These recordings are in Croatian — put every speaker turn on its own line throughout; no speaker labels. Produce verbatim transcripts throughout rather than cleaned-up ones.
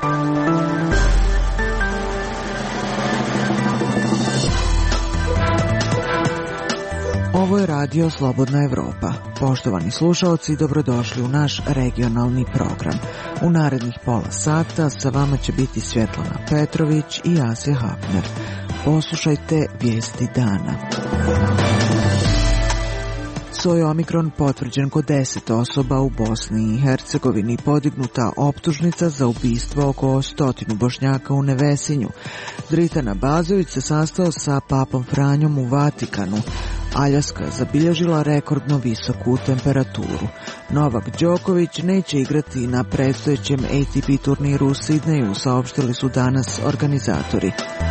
Ovo je radio Slobodna Evropa. Poštovani slušaoci, dobrodošli u naš regionalni program. U narednih pola sata sa vama će biti Svjetlana Petrović i Asja Hafner. Poslušajte vijesti dana. Soj omikron potvrđen kod deset osoba u Bosni i Hercegovini, podignuta optužnica za ubistvo oko stotinu Bošnjaka u Nevesinju. Dritan Abazović se sastao sa papom Franjom u Vatikanu. Aljaska zabilježila rekordno visoku temperaturu. Novak Đoković neće igrati na predstojećem A T P turniru u Sidneju, saopštili su danas organizatori.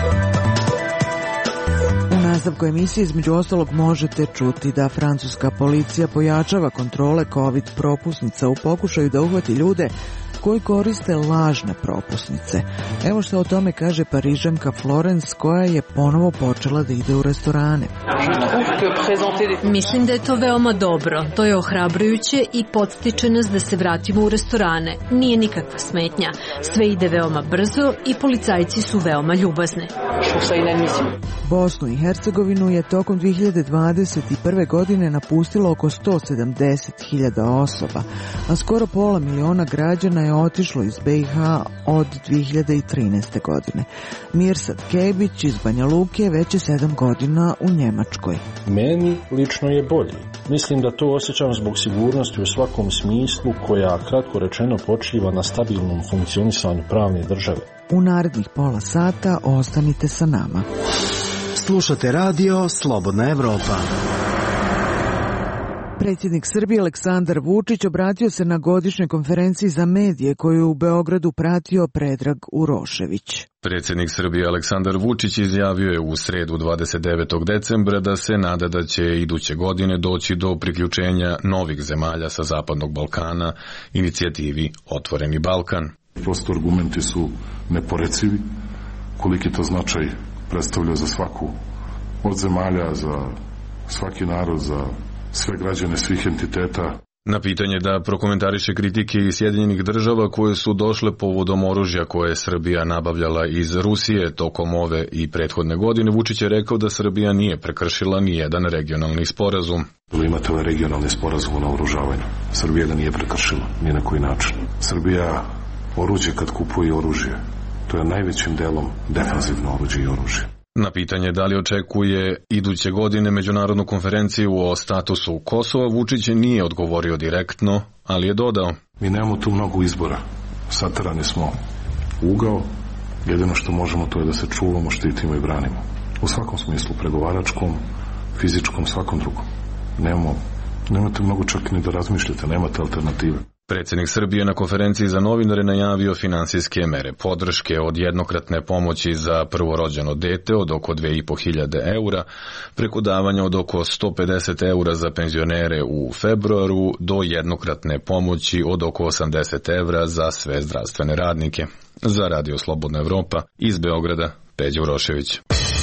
U nastavku emisije između ostalog možete čuti da francuska policija pojačava kontrole COVID propusnica u pokušaju da uhvati ljude koji koriste lažne propusnice. Evo što o tome kaže Parižanka Florence, koja je ponovo počela da ide u restorane.
Mislim da je to veoma dobro. To je ohrabrujuće i podstiče nas da se vratimo u restorane. Nije nikakva smetnja. Sve ide veoma brzo i policajci su veoma ljubazni.
Bosnu i Hercegovinu je tokom dvije hiljade dvadeset prve. godine napustilo oko sto sedamdeset hiljada osoba, a skoro pola miliona građana je otišlo iz B i H od dvije hiljade trinaeste. godine. Mirsad Kebić iz Banja Luke već je sedam godina u Njemačkoj.
Meni lično je bolji. Mislim da to osjećam zbog sigurnosti u svakom smislu, koja, kratko rečeno, počiva na stabilnom funkcionisanju pravne države.
U narednih pola sata ostanite sa nama.
Slušate radio Slobodna Evropa.
Predsjednik Srbije Aleksandar Vučić obratio se na godišnjoj konferenciji za medije koju je u Beogradu pratio Predrag Urošević.
Predsjednik Srbije Aleksandar Vučić izjavio je u sredu dvadeset devetog decembra da se nada da će iduće godine doći do priključenja novih zemalja sa Zapadnog Balkana inicijativi Otvoreni Balkan.
Prosto argumenti su neporecivi, koliki to značaj predstavlja za svaku od zemalja, za svaki narod, za sve građane svih entiteta.
Na pitanje da prokomentariše kritike iz Sjedinjenih država koje su došle povodom oružja koje je Srbija nabavljala iz Rusije tokom ove i prethodne godine, Vučić je rekao da Srbija nije prekršila ni jedan regionalni sporazum.
Imate ovaj regionalni sporazum o naoružavanju. Srbija ga nije prekršila ni na koji način. Srbija oruđe kad kupuje oružje, to je najvećim delom defanzivno oruđe i oružje.
Na pitanje da li očekuje iduće godine međunarodnu konferenciju o statusu Kosova, Vučić nije odgovorio direktno, ali je dodao:
Mi nemamo tu mnogo izbora. Saterani smo u ugao, jedino što možemo to je da se čuvamo, štitimo i branimo. U svakom smislu, pregovaračkom, fizičkom, svakom drugom. Nemamo, nemate mnogo čak ni da razmišljate, nemate alternative.
Predsjednik Srbije na konferenciji za novinare najavio finansijske mere podrške od jednokratne pomoći za prvorođeno dete od oko dve i po hiljade eura, preko davanja od oko sto pedeset eura za penzionere u februaru do jednokratne pomoći od oko osamdeset evra za sve zdravstvene radnike. Za Radio Slobodna Evropa iz Beograda, Peđa Urošević.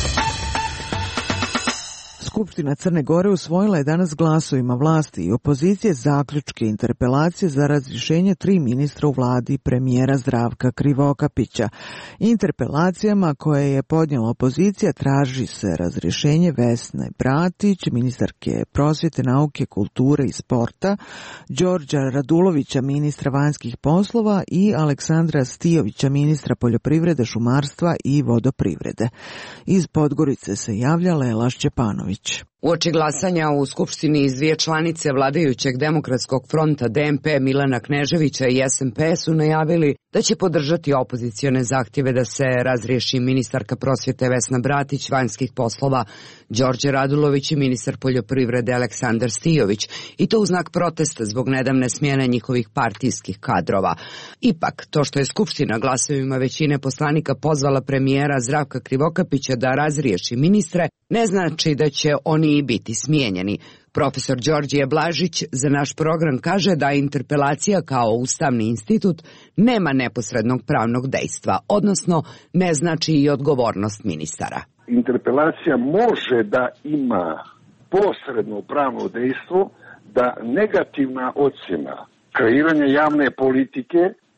Skupština Crne Gore usvojila je danas glasovima vlasti i opozicije zaključke interpelacije za razrješenje tri ministra u vladi premijera Zdravka Krivokapića. Interpelacijama koje je podnijela opozicija traži se razrješenje Vesne Bratić, ministarke prosvjete, nauke, kulture i sporta, Đorđa Radulovića, ministra vanjskih poslova i Aleksandra Stijovića, ministra poljoprivrede, šumarstva i vodoprivrede. Iz Podgorice se javlja Lela Šćepanović.
Uoči glasanja u Skupštini iz dvije članice vladajućeg Demokratskog fronta D M P Milana Kneževića i S M P su najavili da će podržati opozicione zahtjeve da se razriješi ministarka prosvjete Vesna Bratić, vanjskih poslova Đorđe Radulović i ministar poljoprivrede Aleksandar Stijović, i to u znak protesta zbog nedavne smjene njihovih partijskih kadrova. Ipak, to što je Skupština glasovima većine poslanika pozvala premijera Zdravka Krivokapića da razriješi ministre, ne znači da će oni i biti smijenjeni. Profesor Đorđije Blažić za naš program kaže da interpelacija kao ustavni institut nema neposrednog pravnog dejstva, odnosno ne znači i odgovornost ministara.
Interpelacija može da ima posredno pravno dejstvo da negativna ocjena kreiranja javne politike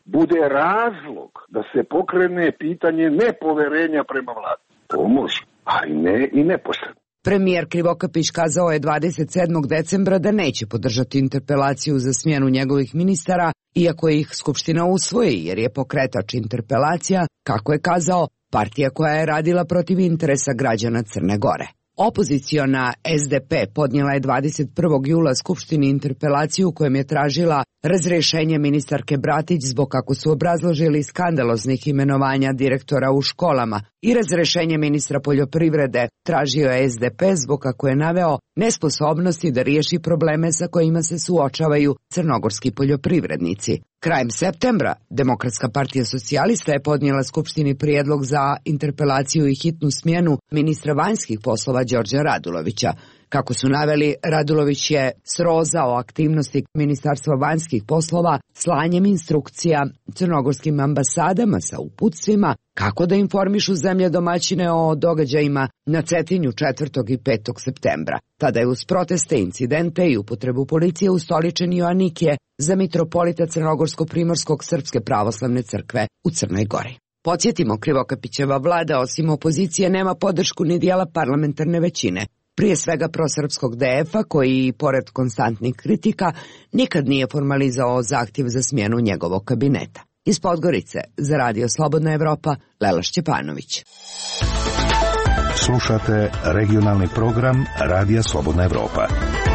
bude razlog da se pokrene pitanje nepoverenja prema vladi. To može, ali ne i neposredno.
Premijer Krivokapić kazao je dvadeset sedmog decembra da neće podržati interpelaciju za smjenu njegovih ministara, iako ih Skupština usvoji, jer je pokretač interpelacija, kako je kazao, partija koja je radila protiv interesa građana Crne Gore. Opoziciona S D P podnijela je dvadeset prvog jula Skupštini interpelaciju kojom je tražila razrješenje ministarke Bratić zbog, kako su obrazložili, skandaloznih imenovanja direktora u školama, i razrješenje ministra poljoprivrede tražio je S D P zbog, kako je naveo, nesposobnosti da riješi probleme sa kojima se suočavaju crnogorski poljoprivrednici. Krajem septembra Demokratska partija socijalista je podnijela Skupštini prijedlog za interpelaciju i hitnu smjenu ministra vanjskih poslova Đorđa Radulovića. Kako su naveli, Radulović je srozao aktivnosti Ministarstva vanjskih poslova slanjem instrukcija crnogorskim ambasadama sa uputstvima kako da informišu zemlje domaćine o događajima na Cetinju četvrtog i petog septembra. Tada je uz proteste, incidente i upotrebu policije ustoličen Joanikije za mitropolita Crnogorsko-Primorskog Srpske pravoslavne crkve u Crnoj Gori. Podsjetimo, Krivokapićeva vlada osim opozicije nema podršku ni dijela parlamentarne većine, prije svega prosrpskog D F-a koji, pored konstantnih kritika, nikad nije formalizao zahtjev za smjenu njegovog kabineta. Iz Podgorice, za Radio Slobodna Evropa, Lela Šćepanović.
Slušate regionalni program Radija Slobodna Evropa.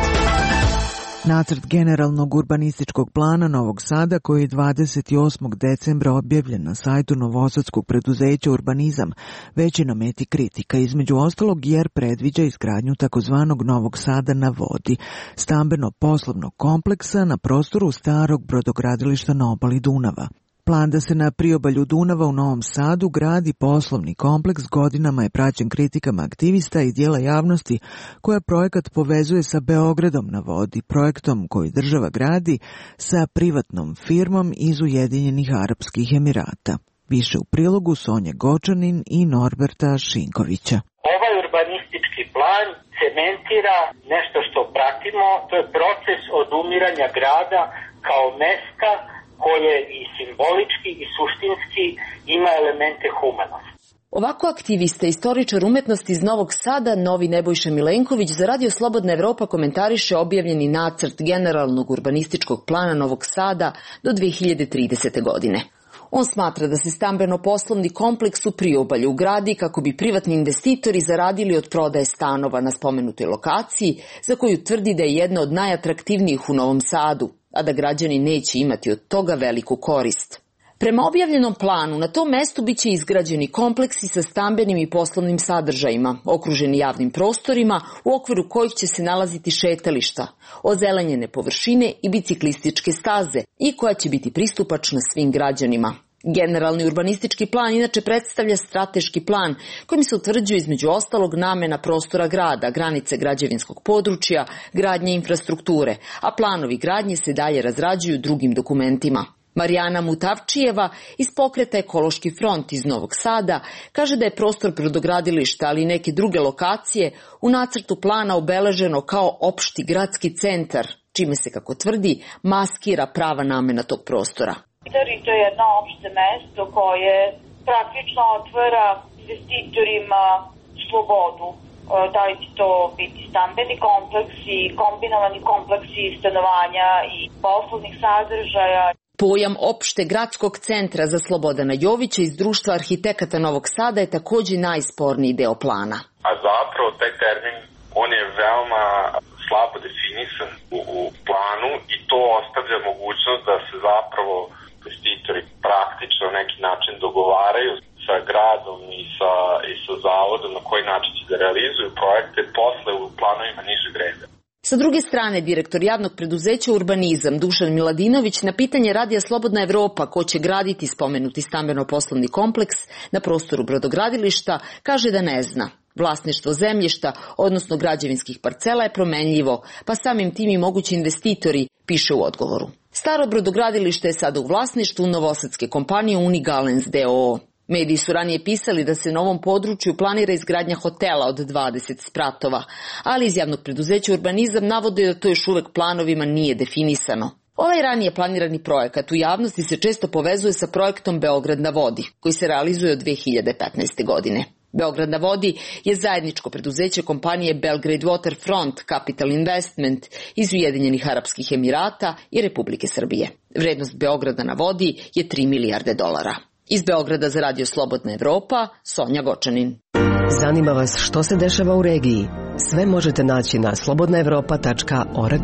Nacrt generalnog urbanističkog plana Novog Sada, koji je dvadeset osmog decembra objavljen na sajtu novosadskog preduzeća Urbanizam, već je na meti kritika, između ostalog jer predviđa izgradnju takozvanog Novog Sada na vodi, stambeno-poslovnog kompleksa na prostoru starog brodogradilišta na obali Dunava. Plan da se na priobalju Dunava u Novom Sadu gradi poslovni kompleks godinama je praćen kritikama aktivista i dijela javnosti koja projekat povezuje sa Beogradom na vodi, projektom koji država gradi sa privatnom firmom iz Ujedinjenih Arapskih Emirata. Više u prilogu Sonje Gočanin i Norberta Šinkovića.
Ovaj urbanistički plan cementira nešto što pratimo, to je proces odumiranja grada kao mesta koje i simbolički i suštinski ima elemente humanosti.
Ovako aktivista, istoričar umetnosti iz Novog Sada, novi Nebojša Milenković, za Radio Slobodna Evropa komentariše objavljeni nacrt generalnog urbanističkog plana Novog Sada do dve hiljade tridesete. godine. On smatra da se stambeno-poslovni kompleks u priobalju gradi kako bi privatni investitori zaradili od prodaje stanova na spomenutoj lokaciji, za koju tvrdi da je jedna od najatraktivnijih u Novom Sadu, a da građani neće imati od toga veliku korist. Prema objavljenom planu, na tom mestu biće izgrađeni kompleksi sa stambenim i poslovnim sadržajima, okruženi javnim prostorima u okviru kojih će se nalaziti šetališta, ozelenjene površine i biciklističke staze i koja će biti pristupačna svim građanima. Generalni urbanistički plan inače predstavlja strateški plan kojim se utvrđuje između ostalog namena prostora grada, granice građevinskog područja, gradnje infrastrukture, a planovi gradnje se dalje razrađuju drugim dokumentima. Marijana Mutavčijeva iz pokreta Ekološki front iz Novog Sada kaže da je prostor brodogradilišta, ali i neke druge lokacije u nacrtu plana obeleženo kao opšti gradski centar, čime se, kako tvrdi, maskira prava namena tog prostora.
I to je jedno opšte mesto koje praktično otvara investitorima slobodu. Da li će to biti stambeni kompleksi, kombinovani kompleksi stanovanja i poslovnih sadržaja.
Pojam opšte gradskog centra za Slobodana Jovića iz Društva arhitekata Novog Sada je također najsporniji deo plana.
A zapravo taj termin, on je veoma slabo definisan u, u planu i to ostavlja mogućnost da se zapravo investitori praktično na neki način dogovaraju sa gradom i sa, i sa zavodom na koji način će da realizuju projekte posle u planovima nižeg reda.
Sa druge strane, direktor javnog preduzeća Urbanizam Dušan Miladinović na pitanje Radija Slobodna Evropa ko će graditi spomenuti stambeno-poslovni kompleks na prostoru brodogradilišta kaže da ne zna. Vlasništvo zemljišta, odnosno građevinskih parcela, je promenljivo, pa samim tim i mogući investitori, piše u odgovoru. Staro brodogradilište je sada u vlasništvu novosadske kompanije Unigalens d o o. Mediji su ranije pisali da se na ovom području planira izgradnja hotela od dvadeset spratova, ali iz javnog preduzeća Urbanizam navode da to još uvek planovima nije definisano. Ovaj ranije planirani projekat u javnosti se često povezuje sa projektom Beograd na vodi, koji se realizuje od dve hiljade petnaeste. godine. Beograd na vodi je zajedničko preduzeće kompanije Belgrade Waterfront Capital Investment iz Ujedinjenih Arapskih Emirata i Republike Srbije. Vrednost Beograda na vodi je tri milijarde dolara. Iz Beograda za Radio Slobodna Evropa, Sonja Gočanin.
Zanima vas što se dešava u regiji? Sve možete naći na slobodna evropa tačka org.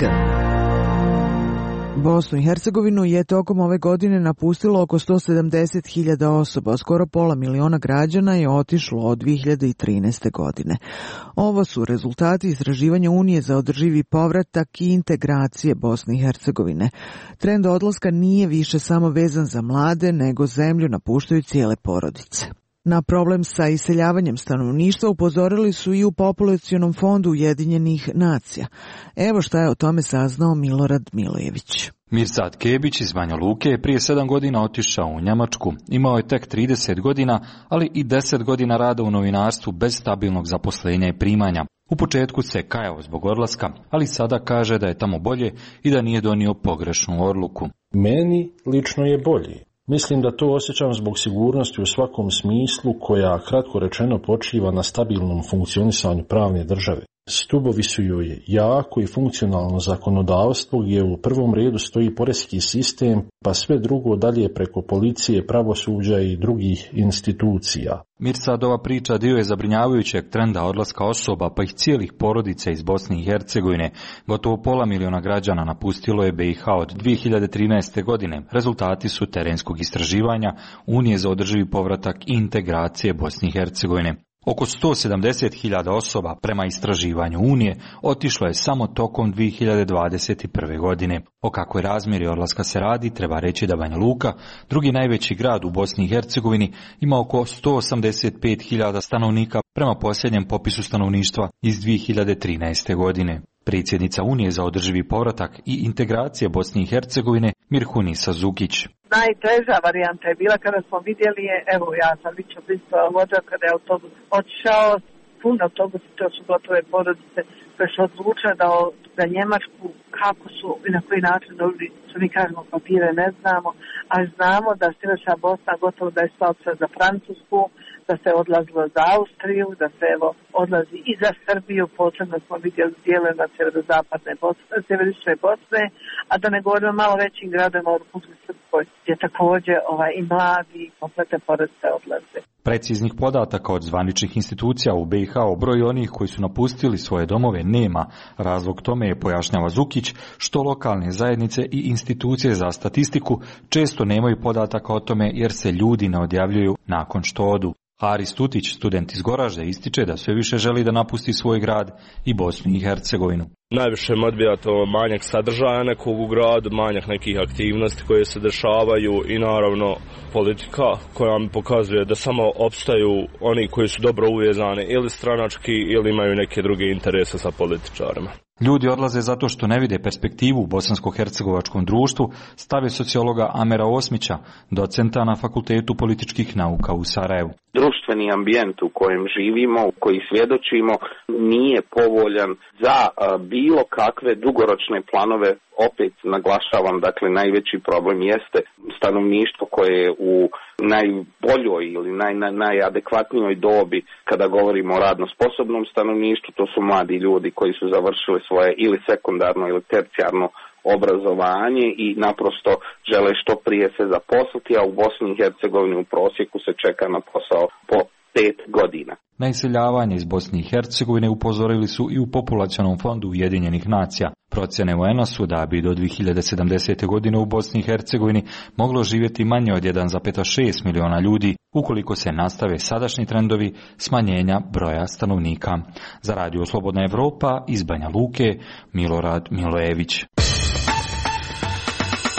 Bosnu i Hercegovinu je tokom ove godine napustilo oko sto sedamdeset hiljada osoba, skoro pola miliona građana je otišlo od dve hiljade trinaeste. godine. Ovo su rezultati istraživanja Unije za održivi povratak i integracije Bosne i Hercegovine. Trend odlaska nije više samo vezan za mlade, nego zemlju napuštaju cijele porodice. Na problem sa iseljavanjem stanovništva upozorili su i u Populacionom fondu Ujedinjenih nacija. Evo šta je o tome saznao Milorad Milojević.
Mirsad Kebić iz Banja Luke je prije sedam godina otišao u Njemačku. Imao je tek trideset godina, ali i deset godina rada u novinarstvu bez stabilnog zaposlenja i primanja. U početku se kajao zbog odlaska, ali sada kaže da je tamo bolje i da nije donio pogrešnu odluku.
Meni lično je bolje. Mislim da to osjećam zbog sigurnosti u svakom smislu koja, kratko rečeno, počiva na stabilnom funkcionisanju pravne države. Stubovi su joj jako i funkcionalno zakonodavstvo gdje u prvom redu stoji poreski sistem, pa sve drugo dalje preko policije, pravosuđa i drugih institucija.
Mirsadova priča dio je zabrinjavajućeg trenda odlaska osoba, pa ih cijelih porodica iz Bosne i Hercegovine. Gotovo pola miliona građana napustilo je B i H od dve hiljade trinaeste. godine. Rezultati su terenskog istraživanja Unije za održivi povratak i integracije Bosne i Hercegovine. Oko sto sedamdeset hiljada osoba prema istraživanju Unije otišlo je samo tokom dve hiljade dvadeset prve. godine. O kakvoj razmjeri odlaska se radi, treba reći da Banja Luka, drugi najveći grad u Bosni i Hercegovini, ima oko sto osamdeset pet hiljada stanovnika prema posljednjem popisu stanovništva iz dve hiljade trinaeste. godine. Predsjednica Unije za održivi povratak i integracije Bosne i Hercegovine Mirhunisa Zukić.
Najteža varijanta je bila kada smo vidjeli je, evo ja sam lično prisutovala vođa kada je autobus otišao, pun autobus, to su gotove porodice koje su odlučile da za Njemačku kako su i na koji način dobili, što mi kažemo, papire ne znamo, ali znamo da Sjeverna Bosna gotovo da je stao za Francusku, da se odlazilo za Austriju, da se evo odlazi i za Srbiju, posebno smo vidjeli dijelima sjeverozapadne Bosne, sjeverične Bosne, a da ne govorimo malo većim gradima u Republike Srpskoj, gdje također ovaj, i mladi i kompletne porodice odlaze.
Preciznih podataka od zvaničnih institucija u B i H o broju onih koji su napustili svoje domove nema. Razlog tome je, pojašnjava Zukić, što lokalne zajednice i institucije za statistiku često nemaju podataka o tome jer se ljudi ne odjavljuju nakon što odu. Haris Tutić, student iz Goražde, ističe da sve više želi da napusti svoj grad i Bosnu i Hercegovinu.
Najviše me odbija to manjak sadržaja nekog u gradu, manjak nekih aktivnosti koje se dešavaju i naravno politika koja mi pokazuje da samo opstaju oni koji su dobro uvezani ili stranački ili imaju neke druge interese sa političarima.
Ljudi odlaze zato što ne vide perspektivu u bosansko-hercegovačkom društvu, stave sociologa Amera Osmića, docenta na Fakultetu političkih nauka u Sarajevu.
Društveni ambijent u kojem živimo, u koji svjedočimo, nije povoljan za bilo kakve dugoročne planove. Opet naglašavam, dakle, najveći problem jeste stanovništvo koje je u najboljoj ili naj, naj, najadekvatnijoj dobi kada govorimo o radno sposobnom stanovništvu. To su mladi ljudi koji su završili svoje ili sekundarno ili tercijarno obrazovanje i naprosto žele što prije se zaposliti, a u Bosni i Hercegovini u prosjeku se čeka na posao po pet godina.
Na iseljavanje iz Bosne i Hercegovine upozorili su i u Populacionom fondu Ujedinjenih nacija. Procjene U N A su da bi do dve hiljade sedamdesete. godine u Bosni i Hercegovini moglo živjeti manje od jedan zarez šest miliona ljudi ukoliko se nastave sadašnji trendovi smanjenja broja stanovnika. Za Radio Slobodna Evropa iz Banja Luke, Milorad Milojević.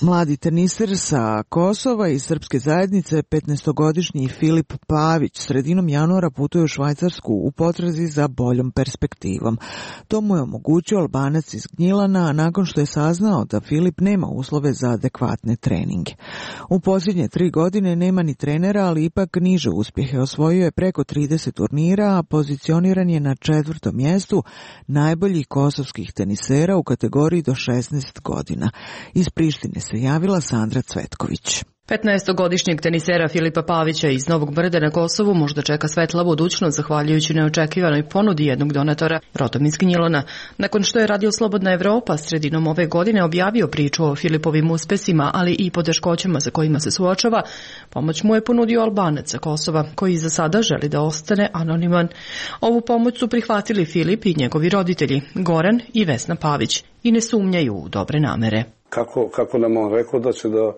Mladi teniser sa Kosova i srpske zajednice, petnaestogodišnji Filip Pavić, sredinom januara putuje u Švajcarsku u potrazi za boljom perspektivom. To mu je omogućio Albanac iz Gnjilana nakon što je saznao da Filip nema uslove za adekvatne treninge. U posljednje tri godine nema ni trenera, ali ipak niže uspjehe. Osvojio je preko trideset turnira, a pozicioniran je na četvrtom mjestu najboljih kosovskih tenisera u kategoriji do šesnaest godina. Iz Prištine se javila Sandra Cvetković.
petnaestogodišnjeg tenisera Filipa Pavića iz Novog Brda na Kosovu možda čeka svetla budućnost zahvaljujući neočekivanoj ponudi jednog donatora, rodom iz Gnjilana. Nakon što je Radio Slobodna Evropa sredinom ove godine objavio priču o Filipovim uspesima, ali i poteškoćama sa kojima se suočava, pomoć mu je ponudio Albanac sa Kosova, koji za sada želi da ostane anoniman. Ovu pomoć su prihvatili Filip i njegovi roditelji, Goran i Vesna Pavić, i ne sumnjaju u dobre namere.
Kako, kako nam on rekao da će da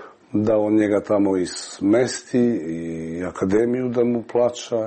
da on njega tamo i smesti i akademiju da mu plaća,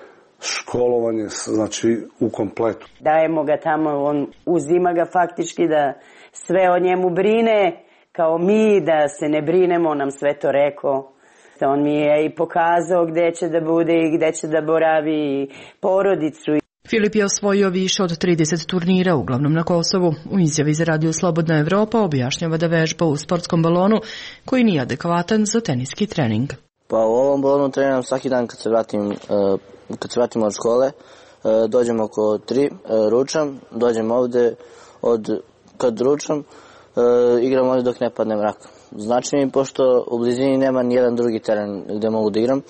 školovanje, znači u kompletu.
Dajemo ga tamo, on uzima ga faktički da sve o njemu brine, kao mi da se ne brinemo, on nam sve to rekao. On mi je i pokazao gde će da bude i gde će da boravi porodicu.
Filip je osvojio više od trideset turnira, uglavnom na Kosovu. U izjavi za Radio Slobodna Evropa objašnjava da vežba u sportskom balonu koji nije adekvatan za teniski trening.
Pa u ovom balonu treniram svaki dan kad se vratim, kad se vratim od škole. Dođem oko tri, ručam, dođem ovde, od, kad ručam, igram ovde dok ne padne mrak. Znači mi, pošto u blizini nema nijedan drugi teren gde mogu da igram,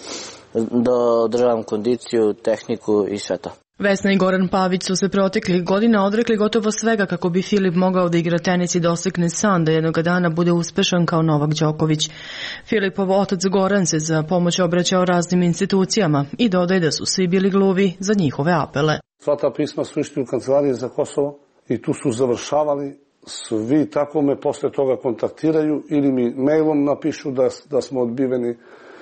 da održavam kondiciju, tehniku i sve to.
Vesna i Goran Pavić su se proteklih godina odrekli gotovo svega kako bi Filip mogao da igra tenis i dosegne san da jednoga dana bude uspešan kao Novak Đoković. Filipov otac Goran se za pomoć obraćao raznim institucijama i dodaje da su svi bili gluvi za njihove apele.
Sva ta pisma su išli u kancelarije za Kosovo i tu su završavali. Svi tako me posle toga kontaktiraju ili mi mailom napišu da, da smo odbiveni,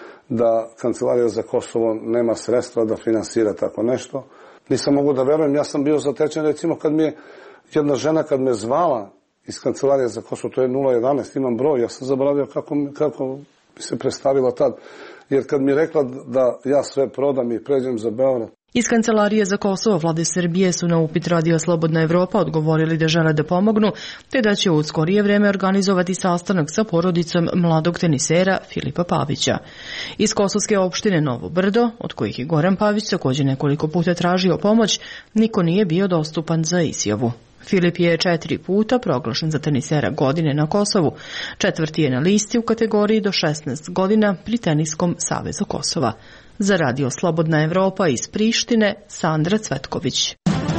da kancelarija za Kosovo nema sredstva da finansira tako nešto. Nisam mogu da verujem, ja sam bio zatečen, recimo kad mi je jedna žena kad me zvala iz kancelarije za Kosovo, to je nula jedanaest, imam broj, ja sam zaboravio kako, kako mi se predstavila tad, jer kad mi je rekla da ja sve prodam i pređem za Beograd.
Iz Kancelarije za Kosovo vlade Srbije su na upit Radio Slobodna Evropa odgovorili da žele da pomognu, te da će u skorije vreme organizovati sastanak sa porodicom mladog tenisera Filipa Pavića. Iz kosovske opštine Novo Brdo, od kojih je Goran Pavić također nekoliko puta tražio pomoć, niko nije bio dostupan za izjavu. Filip je četiri puta proglašen za tenisera godine na Kosovu. Četvrti je na listi u kategoriji do šesnaest godina pri Teniskom savezu Kosova. Za Radio Slobodna Evropa iz Prištine, Sandra Cvetković.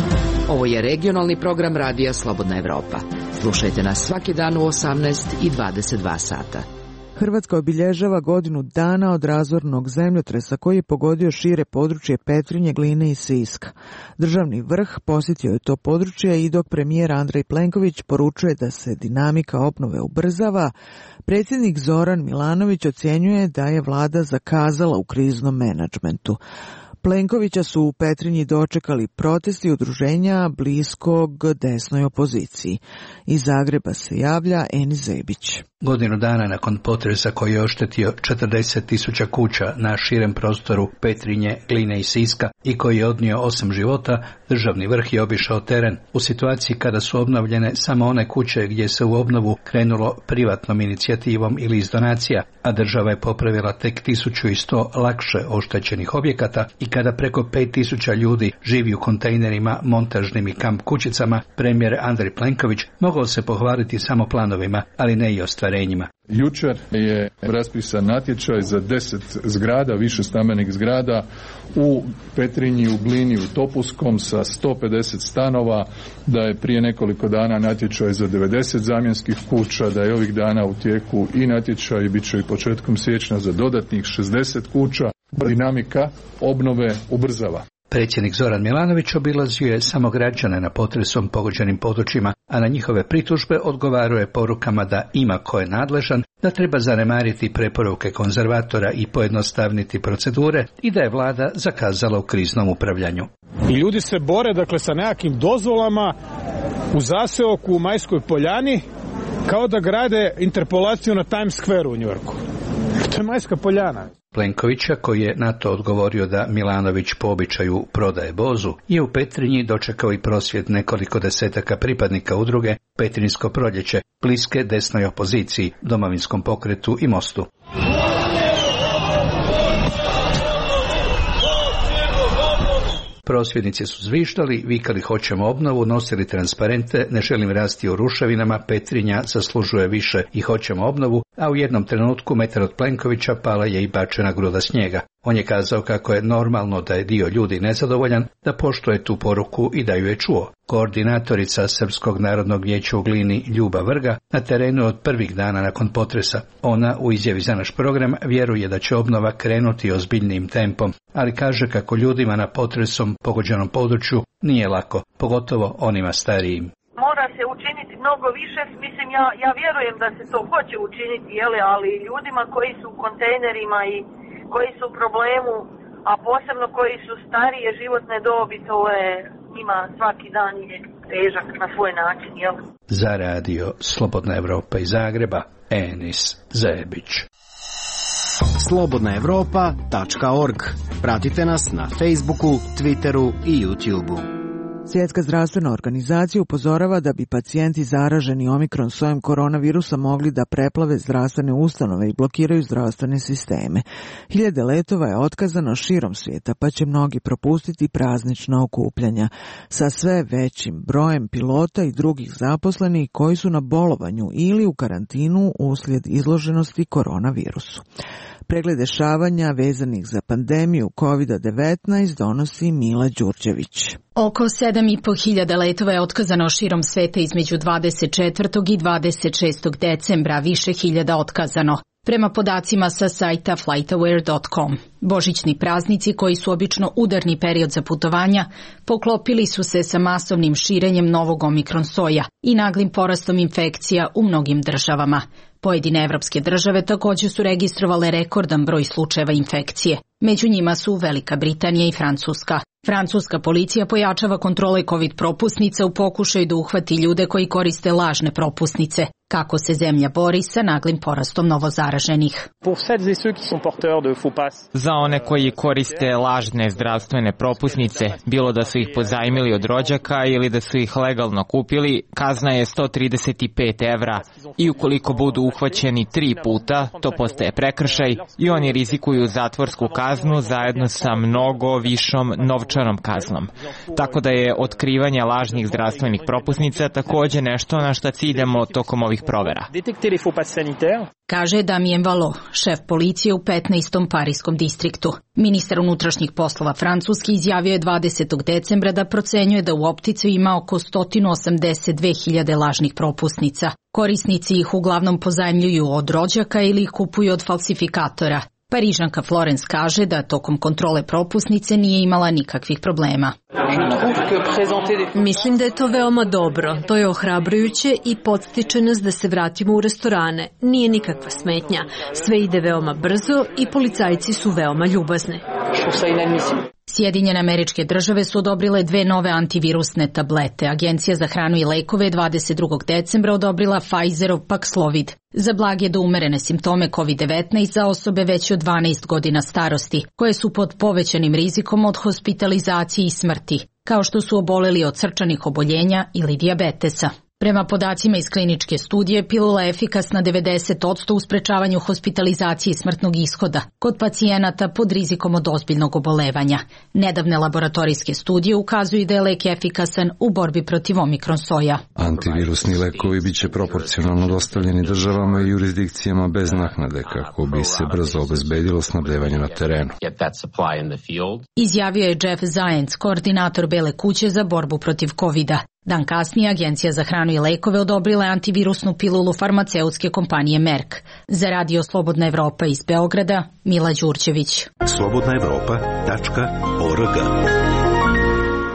Ovo je regionalni program Radija Slobodna Evropa. Slušajte nas svaki dan u osamnaest i dvadeset dva sata.
Hrvatska obilježava godinu dana od razornog zemljotresa koji je pogodio šire područje Petrinje, Gline i Siska. Državni vrh posjetio je to područje i dok premijer Andrej Plenković poručuje da se dinamika obnove ubrzava, predsjednik Zoran Milanović ocjenjuje da je vlada zakazala u kriznom menadžmentu. Plenkovića su u Petrinji dočekali protesti udruženja bliskog desnoj opoziciji. Iz Zagreba se javlja Eni Zebić.
Godinu dana nakon potresa koji je oštetio četrdeset tisuća kuća na širem prostoru Petrinje, Gline i Siska i koji je odnio osam života, državni vrh je obišao teren. U situaciji kada su obnovljene samo one kuće gdje se u obnovu krenulo privatnom inicijativom ili iz donacija, a država je popravila tek tisuću sto lakše oštećenih objekata i kada preko pet tisuća ljudi živi u kontejnerima, montažnim i kamp kućicama, premijer Andrej Plenković mogao se pohvaliti samo planovima, ali ne i ostvarenjima.
Jučer je raspisan natječaj za deset zgrada, više stambenih zgrada u Petrinji, u Glini, u Topuskom sa sto pedeset stanova, da je prije nekoliko dana natječaj za devedeset zamjenskih kuća, da je ovih dana u tijeku i natječaj, bit će i početkom siječnja za dodatnih šezdeset kuća. Dinamika obnove ubrzava.
Predsjednik Zoran Milanović obilazio je samo građane na potresom pogođenim područjima, a na njihove pritužbe odgovaruje porukama da ima ko je nadležan, da treba zanemariti preporuke konzervatora i pojednostavniti procedure i da je vlada zakazala u kriznom upravljanju.
I ljudi se bore dakle sa nekakvim dozvolama u zaseoku u Majskoj Poljani
kao da grade interpolaciju na Times Square u Njujorku. To je Majska poljana.
Plenkovića, koji je na to odgovorio da Milanović po običaju prodaje bozu, je u Petrinji dočekao i prosvjed nekoliko desetaka pripadnika udruge Petrinjsko proljeće, bliske desnoj opoziciji, Domovinskom pokretu i Mostu. Prosvjednici su zvištali, vikali hoćemo obnovu, nosili transparente, ne želim rasti u ruševinama, Petrinja zaslužuje više i hoćemo obnovu, a u jednom trenutku metar od Plenkovića pala je i bačena gruda snijega. On je kazao kako je normalno da je dio ljudi nezadovoljan, da poštuje tu poruku i da ju je čuo. Koordinatorica Srpskog narodnog vijeća u Glini Ljuba Vrga na terenu od prvih dana nakon potresa. Ona u izjavi za naš program vjeruje da će obnova krenuti ozbiljnijim tempom, ali kaže kako ljudima na potresom pogođenom području nije lako, pogotovo onima starijim.
Mora se učiniti mnogo više, mislim ja, ja vjerujem da se to hoće učiniti, jeli, ali ljudima koji su u kontejnerima i koji su u problemu, a posebno koji su starije životne dobi, to je njima svaki dan je težak na svoj način, jel?
Za radio Slobodna Evropa iz Zagreba, Enis Zebić.
slobodna evropa tačka org. Pratite nas na Facebooku, Twitteru i YouTubeu.
Svjetska zdravstvena organizacija upozorava da bi pacijenti zaraženi omikron sojem koronavirusa mogli da preplave zdravstvene ustanove i blokiraju zdravstvene sisteme. Hiljade letova je otkazano širom svijeta, pa će mnogi propustiti praznična okupljanja. Sa sve većim brojem pilota i drugih zaposlenih koji su na bolovanju ili u karantinu uslijed izloženosti koronavirusu. Pregled dešavanja vezanih za pandemiju kovid devetnaest donosi Mila Đurđević.
Oko sedam i po hiljada letova je otkazano širom sveta između dvadeset četvrtog i dvadeset šestog decembra, više hiljada otkazano. Prema podacima sa sajta flightaware dot com, božićni praznici koji su obično udarni period za putovanja poklopili su se sa masovnim širenjem novog omikron soja i naglim porastom infekcija u mnogim državama. Pojedine evropske države također su registrovale rekordan broj slučajeva infekcije. Među njima su Velika Britanija i Francuska. Francuska policija pojačava kontrole COVID propusnica u pokušaju da uhvati ljude koji koriste lažne propusnice. Kako se zemlja bori sa naglim porastom novozaraženih.
Za one koji koriste lažne zdravstvene propusnice, bilo da su ih pozajmili od rođaka ili da su ih legalno kupili, kazna je sto trideset pet evra i ukoliko budu uhvaćeni tri puta, to postaje prekršaj i oni rizikuju zatvorsku kaznu zajedno sa mnogo višom novčanom kaznom. Tako da je otkrivanje lažnih zdravstvenih propusnica također nešto na šta ciljamo tokom ovih provera.
Kaže Damien Valo, šef policije u petnaestom parijskom distriktu. Ministar unutrašnjih poslova Francuski izjavio je dvadesetog decembra da procenjuje da u optici ima oko sto osamdeset dve hiljade lažnih propusnica. Korisnici ih uglavnom pozajmljuju od rođaka ili ih kupuju od falsifikatora. Parižanka Florence kaže da tokom kontrole propusnice nije imala nikakvih problema.
Mislim da je to veoma dobro, to je ohrabrujuće i podstiče nas da se vratimo u restorane. Nije nikakva smetnja, sve ide veoma brzo i policajci su veoma ljubazni.
Sjedinjene Američke Države su odobrile dve nove antivirusne tablete. Agencija za hranu i lekove dvadeset drugog decembra odobrila Pfizerov Paxlovid za blage do umerene simptome kovid devetnaest za osobe veće od dvanaest godina starosti, koje su pod povećanim rizikom od hospitalizacije i smrti, kao što su oboleli od srčanih oboljenja ili dijabetesa. Prema podacima iz kliničke studije, pilula je efikasna devedeset posto u sprečavanju hospitalizacije i smrtnog ishoda kod pacijenata pod rizikom od ozbiljnog obolevanja. Nedavne laboratorijske studije ukazuju da je lek efikasan u borbi protiv omikron soja.
Antivirusni lekovi bit će proporcionalno dostavljeni državama i jurisdikcijama bez naknade kako bi se brzo obezbedilo snabdevanje na terenu.
Izjavio je Jeff Zients, koordinator Bele kuće za borbu protiv kovida. Dan kasnije Agencija za hranu i lekove odobrila je antivirusnu pilulu farmaceutske kompanije Merck. Za radio Slobodna Evropa iz Beograda, Mila Đurđević.
slobodna evropa tačka org.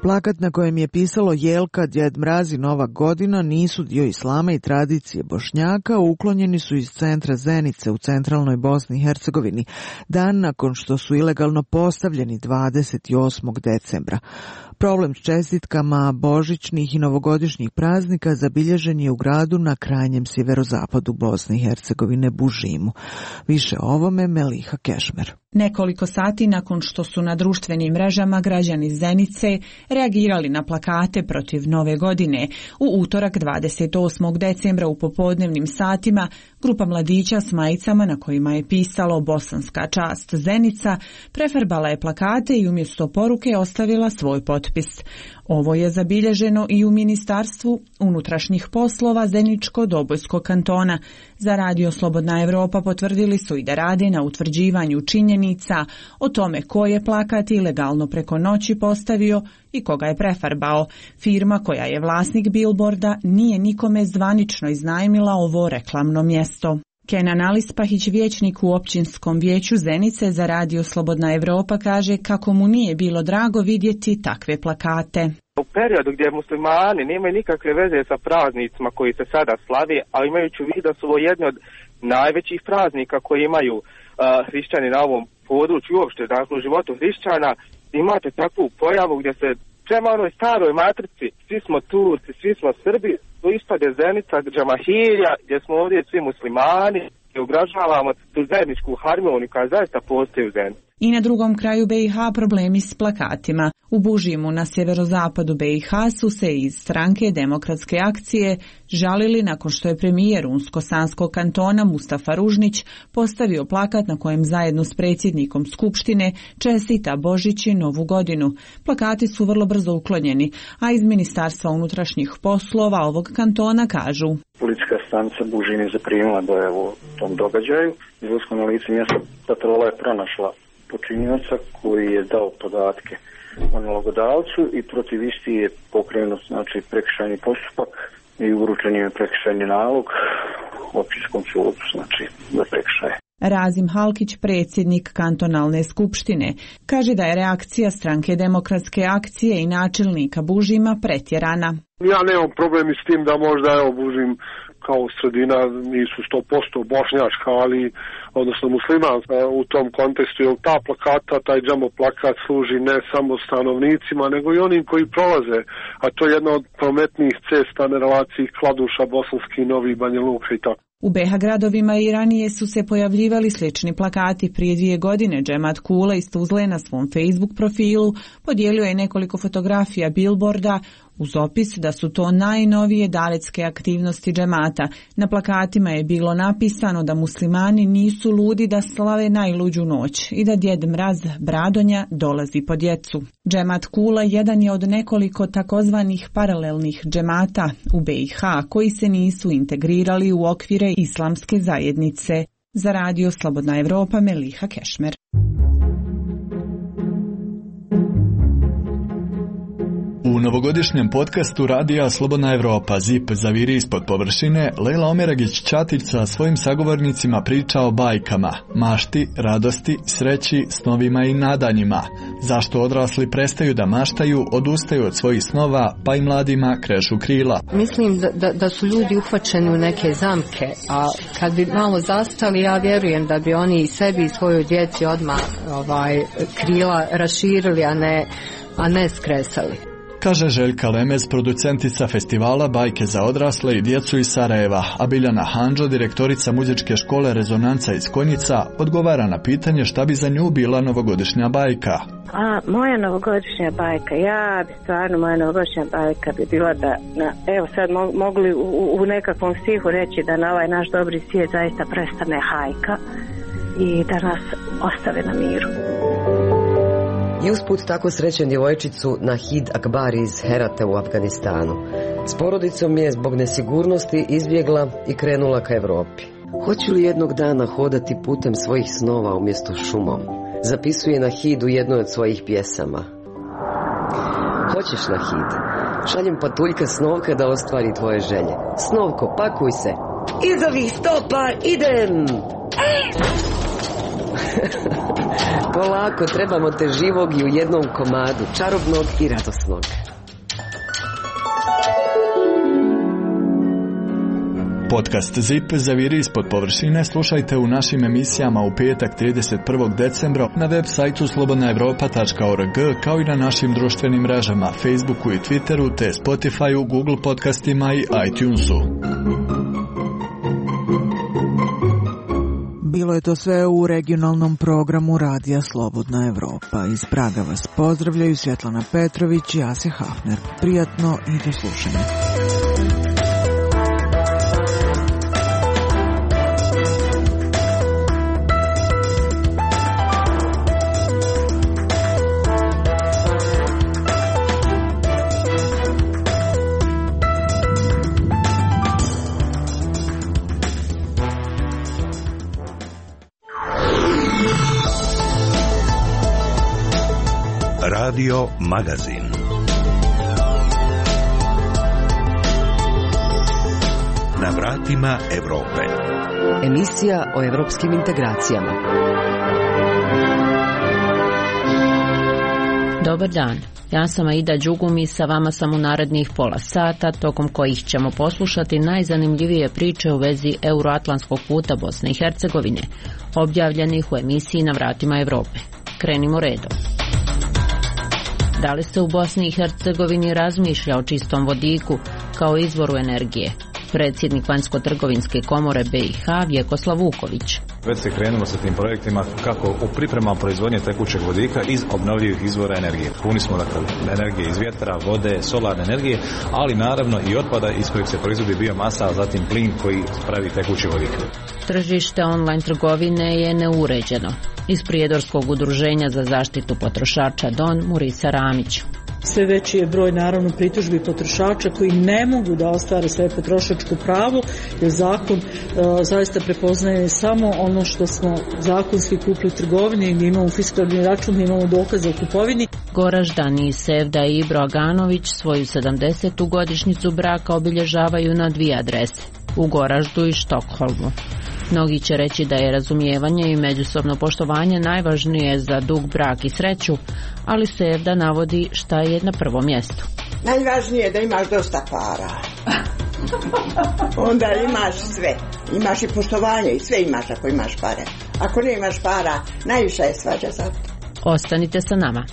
Plakat na kojem je pisalo Jelka, Djed Mraz i Nova godina nisu dio islama i tradicije Bošnjaka, uklonjeni su iz centra Zenice u centralnoj Bosni i Hercegovini, dan nakon što su ilegalno postavljeni dvadeset osmog decembra. Problem s čestitkama božićnih i novogodišnjih praznika zabilježen je u gradu na krajnjem sjeverozapadu Bosne i Hercegovine, Bužimu. Više o ovome Meliha Kešmer.
Nekoliko sati nakon što su na društvenim mrežama građani Zenice reagirali na plakate protiv Nove godine, u utorak dvadeset osmog decembra u popodnevnim satima grupa mladića s majicama na kojima je pisalo Bosanska čast Zenica prefarbala je plakate i umjesto poruke ostavila svoj potpis. Ovo je zabilježeno i u Ministarstvu unutrašnjih poslova Zeničko-Dobojskog kantona. Za Radio Slobodna Evropa potvrdili su i da rade na utvrđivanju činjenica o tome ko je plakat ilegalno preko noći postavio i koga je prefarbao. Firma koja je vlasnik billboarda nije nikome zvanično iznajmila ovo reklamno mjesto. Kenan Alispahić, vijećnik u općinskom vijeću Zenice za Radio Slobodna Evropa, kaže kako mu nije bilo drago vidjeti takve plakate.
U periodu gdje muslimani nemaju nikakve veze sa praznicima koji se sada slavi, a imajući u vidu da su ovo jedni od najvećih praznika koji imaju uh, hrišćani na ovom području, uopšte dakle u životu hrišćana, imate takvu pojavu gdje se prema onoj staroj matrici, svi smo Turci, svi smo Srbi, tu ispade Zenica, džamahirja, gdje smo ovdje svi muslimani i ugrožavamo tu zajedničku harmoniju koja zaista postoji u Zenici.
I na drugom kraju B i H problemi s plakatima. U Bužimu na sjeverozapadu B i H su se iz stranke Demokratske akcije žalili nakon što je premijer Unsko-Sanskog kantona Mustafa Ružnić postavio plakat na kojem zajedno s predsjednikom Skupštine čestita Božić i Novu godinu. Plakati su vrlo brzo uklonjeni, a iz Ministarstva unutrašnjih poslova ovog kantona kažu:
Policijska stanica Bužin je zaprimila dojavu o tom događaju. Izlaskom na lice mjesta patrola je pronašla počinioca koji je dao podatke o nalogodavcu i protiv isti je pokrenut znači prekršajni postupak i uručen je prekršajni nalog općinskom sudu znači za prekršaje.
Razim Halkić, predsjednik kantonalne skupštine, kaže da je reakcija stranke Demokratske akcije i načelnika Bužima pretjerana.
Ja nemam problem s tim da možda evo Bužim kao sredina nisu sto posto bošnjačka, ali odnosno muslimanska u tom kontekstu, jer ta plakata, taj džamo plakat služi ne samo stanovnicima, nego i onim koji prolaze, a to je jedna od prometnijih cesta na relaciji Kladuša, Bosanski, Novi, Banja Luka i tako.
U B iH gradovima i ranije su se pojavljivali slični plakati. Prije dvije godine Džemat Kula iz Tuzle na svom Facebook profilu podijelio je nekoliko fotografija billboarda uz opis da su to najnovije daletske aktivnosti džemata. Na plakatima je bilo napisano da muslimani nisu ludi da slave najluđu noć i da Djed Mraz Bradonja dolazi po djecu. Džemat Kula jedan je od nekoliko takozvanih paralelnih džemata u B iH koji se nisu integrirali u okvire islamske zajednice. Za Radio Slobodna Evropa, Meliha Kešmer.
U novogodišnjem podcastu Radija Slobodna Evropa Zip zaviri ispod površine, Lejla Omeragić-Ćatić sa svojim sagovornicima priča o bajkama, mašti, radosti, sreći, snovima i nadanjima. Zašto odrasli prestaju da maštaju, odustaju od svojih snova, pa i mladima krešu krila.
Mislim da, da, da su ljudi uhvaćeni u neke zamke, a kad bi malo zastali, ja vjerujem da bi oni i sebi i svojoj djeci odmah ovaj, krila raširili, a ne, a ne skresali.
Kaže Željka Lemez, producentica festivala Bajke za odrasle i djecu iz Sarajeva, a Biljana Handžo, direktorica muzičke škole Rezonanca iz Konjica, odgovara na pitanje šta bi za nju bila novogodišnja bajka.
A, moja novogodišnja bajka, ja bi stvarno, moja novogodišnja bajka bi bila da, na, evo sad mo, mogli u, u nekakvom stihu reći da na ovaj naš dobri svijet zaista prestane hajka i da nas ostave na miru.
I usput tako srećem djevojčicu Nahid Akbar iz Herata u Afganistanu. S porodicom je zbog nesigurnosti izbjegla i krenula ka Europi. Hoću li jednog dana hodati putem svojih snova umjesto šumom? Zapisuje Nahid u jednoj od svojih pjesama. Hoćeš, Nahid? Šaljem patuljka Snovka da ostvari tvoje želje. Snovko, pakuj se. Iz ovih stopa idem! Polako, trebamo te živog i u jednom komadu, čarobnog i radosnog.
Podcast Zip zaviri ispod površine slušajte u našim emisijama u petak trideset prvog decembra na web sajtu slobodna evropa tačka org kao i na našim društvenim mrežama Facebooku i Twitteru te Spotifyu, Google podcastima i iTunesu.
Bilo je to sve u regionalnom programu Radija Slobodna Evropa. Iz Praga vas pozdravljaju Svjetlana Petrović i Asja Hafner. Prijatno i do slušanja.
Radio Magazin. Na vratima Evrope.
Emisija o evropskim integracijama.
Dobar dan. Ja sam Aida Đugum i sa vama sam u narednih pola sata, tokom kojih ćemo poslušati najzanimljivije priče u vezi euroatlantskog puta Bosne i Hercegovine, objavljenih u emisiji Na vratima Evrope. Krenimo redom. Da li se u Bosni i Hercegovini razmišlja o čistom vodiku kao izvoru energije? Predsjednik Vanjsko-trgovinske komore B i H Vjekoslav Vuković.
Već se krenulo sa tim projektima kako u pripremama proizvodnje tekućeg vodika iz obnovljivih izvora energije. Puni smo dakle energije iz vjetra, vode, solarne energije, ali naravno i otpada iz kojeg se proizvodi biomasa, a zatim plin koji pravi tekući vodik.
Tržište online trgovine je neuređeno. Iz Prijedorskog udruženja za zaštitu potrošača D O N Murisa Ramić.
Sve veći je broj naravno pritužbi potrošača koji ne mogu da ostvare svoje potrošačko pravo, jer zakon e, zaista prepoznaje samo ono što smo zakonski kupili u trgovini, gdje imamo fiskalni račun, gdje imamo dokaze o kupovini.
Goraždani Sevda i Ibro Aganović svoju sedamdesetu godišnjicu braka obilježavaju na dvije adrese, u Goraždu i Štokholmu. Mnogi će reći da je razumijevanje i međusobno poštovanje najvažnije za dug brak i sreću, ali Sevda navodi šta je na prvom mjestu.
Najvažnije je da imaš dosta para. Onda imaš sve. Imaš i poštovanje i sve imaš ako imaš pare. Ako ne imaš para, najviše je svađa za to.
Ostanite sa nama.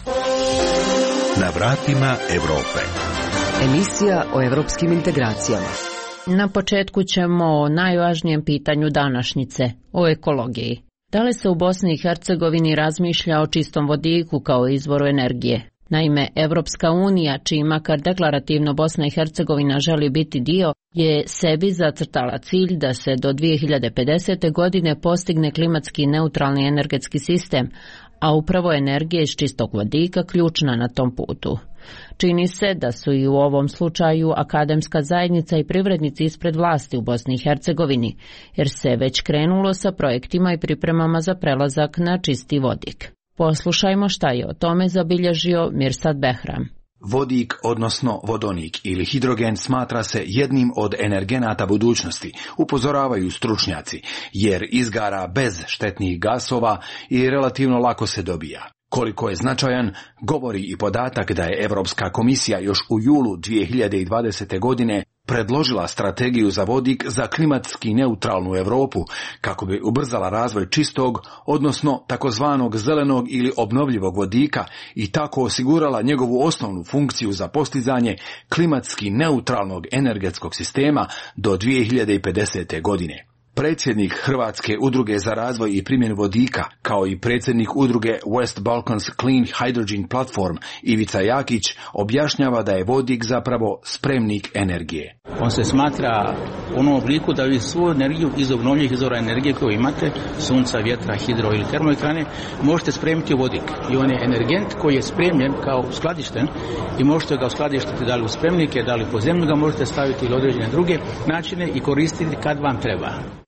Na vratima Evrope.
Emisija o evropskim integracijama.
Na početku ćemo o najvažnijem pitanju današnjice, o ekologiji. Da li se u Bosni i Hercegovini razmišlja o čistom vodiku kao izvoru energije? Naime, Evropska unija, čiji makar deklarativno Bosna i Hercegovina želi biti dio, je sebi zacrtala cilj da se do dvije hiljade pedesete. godine postigne klimatski neutralni energetski sistem, a upravo energija iz čistog vodika ključna na tom putu. Čini se da su i u ovom slučaju akademska zajednica i privrednici ispred vlasti u Bosni i Hercegovini, jer se već krenulo sa projektima i pripremama za prelazak na čisti vodik. Poslušajmo šta je o tome zabilježio Mirsad Behram.
Vodik, odnosno vodonik ili hidrogen, smatra se jednim od energenata budućnosti, upozoravaju stručnjaci, jer izgara bez štetnih gasova i relativno lako se dobija. Koliko je značajan, govori i podatak da je Europska komisija još u julu dvije hiljade dvadesete. godine predložila strategiju za vodik za klimatski neutralnu Europu kako bi ubrzala razvoj čistog, odnosno takozvanog zelenog ili obnovljivog vodika i tako osigurala njegovu osnovnu funkciju za postizanje klimatski neutralnog energetskog sistema do dvije hiljade pedesete. godine. Predsjednik Hrvatske udruge za razvoj i primjenu vodika, kao i predsjednik udruge West Balkans Clean Hydrogen Platform Ivica Jakić, objašnjava da je vodik zapravo spremnik energije.
On se smatra u onom obliku da vi svu energiju iz obnovljivih izvora energije koju imate, sunca, vjetra, hidro ili termoelektrane, možete spremiti u vodik. I on je energent koji je spremljen kao skladišten i možete ga uskladištiti da li u spremnike, da li po zemlju ga možete staviti ili određene druge načine i koristiti kad vam treba.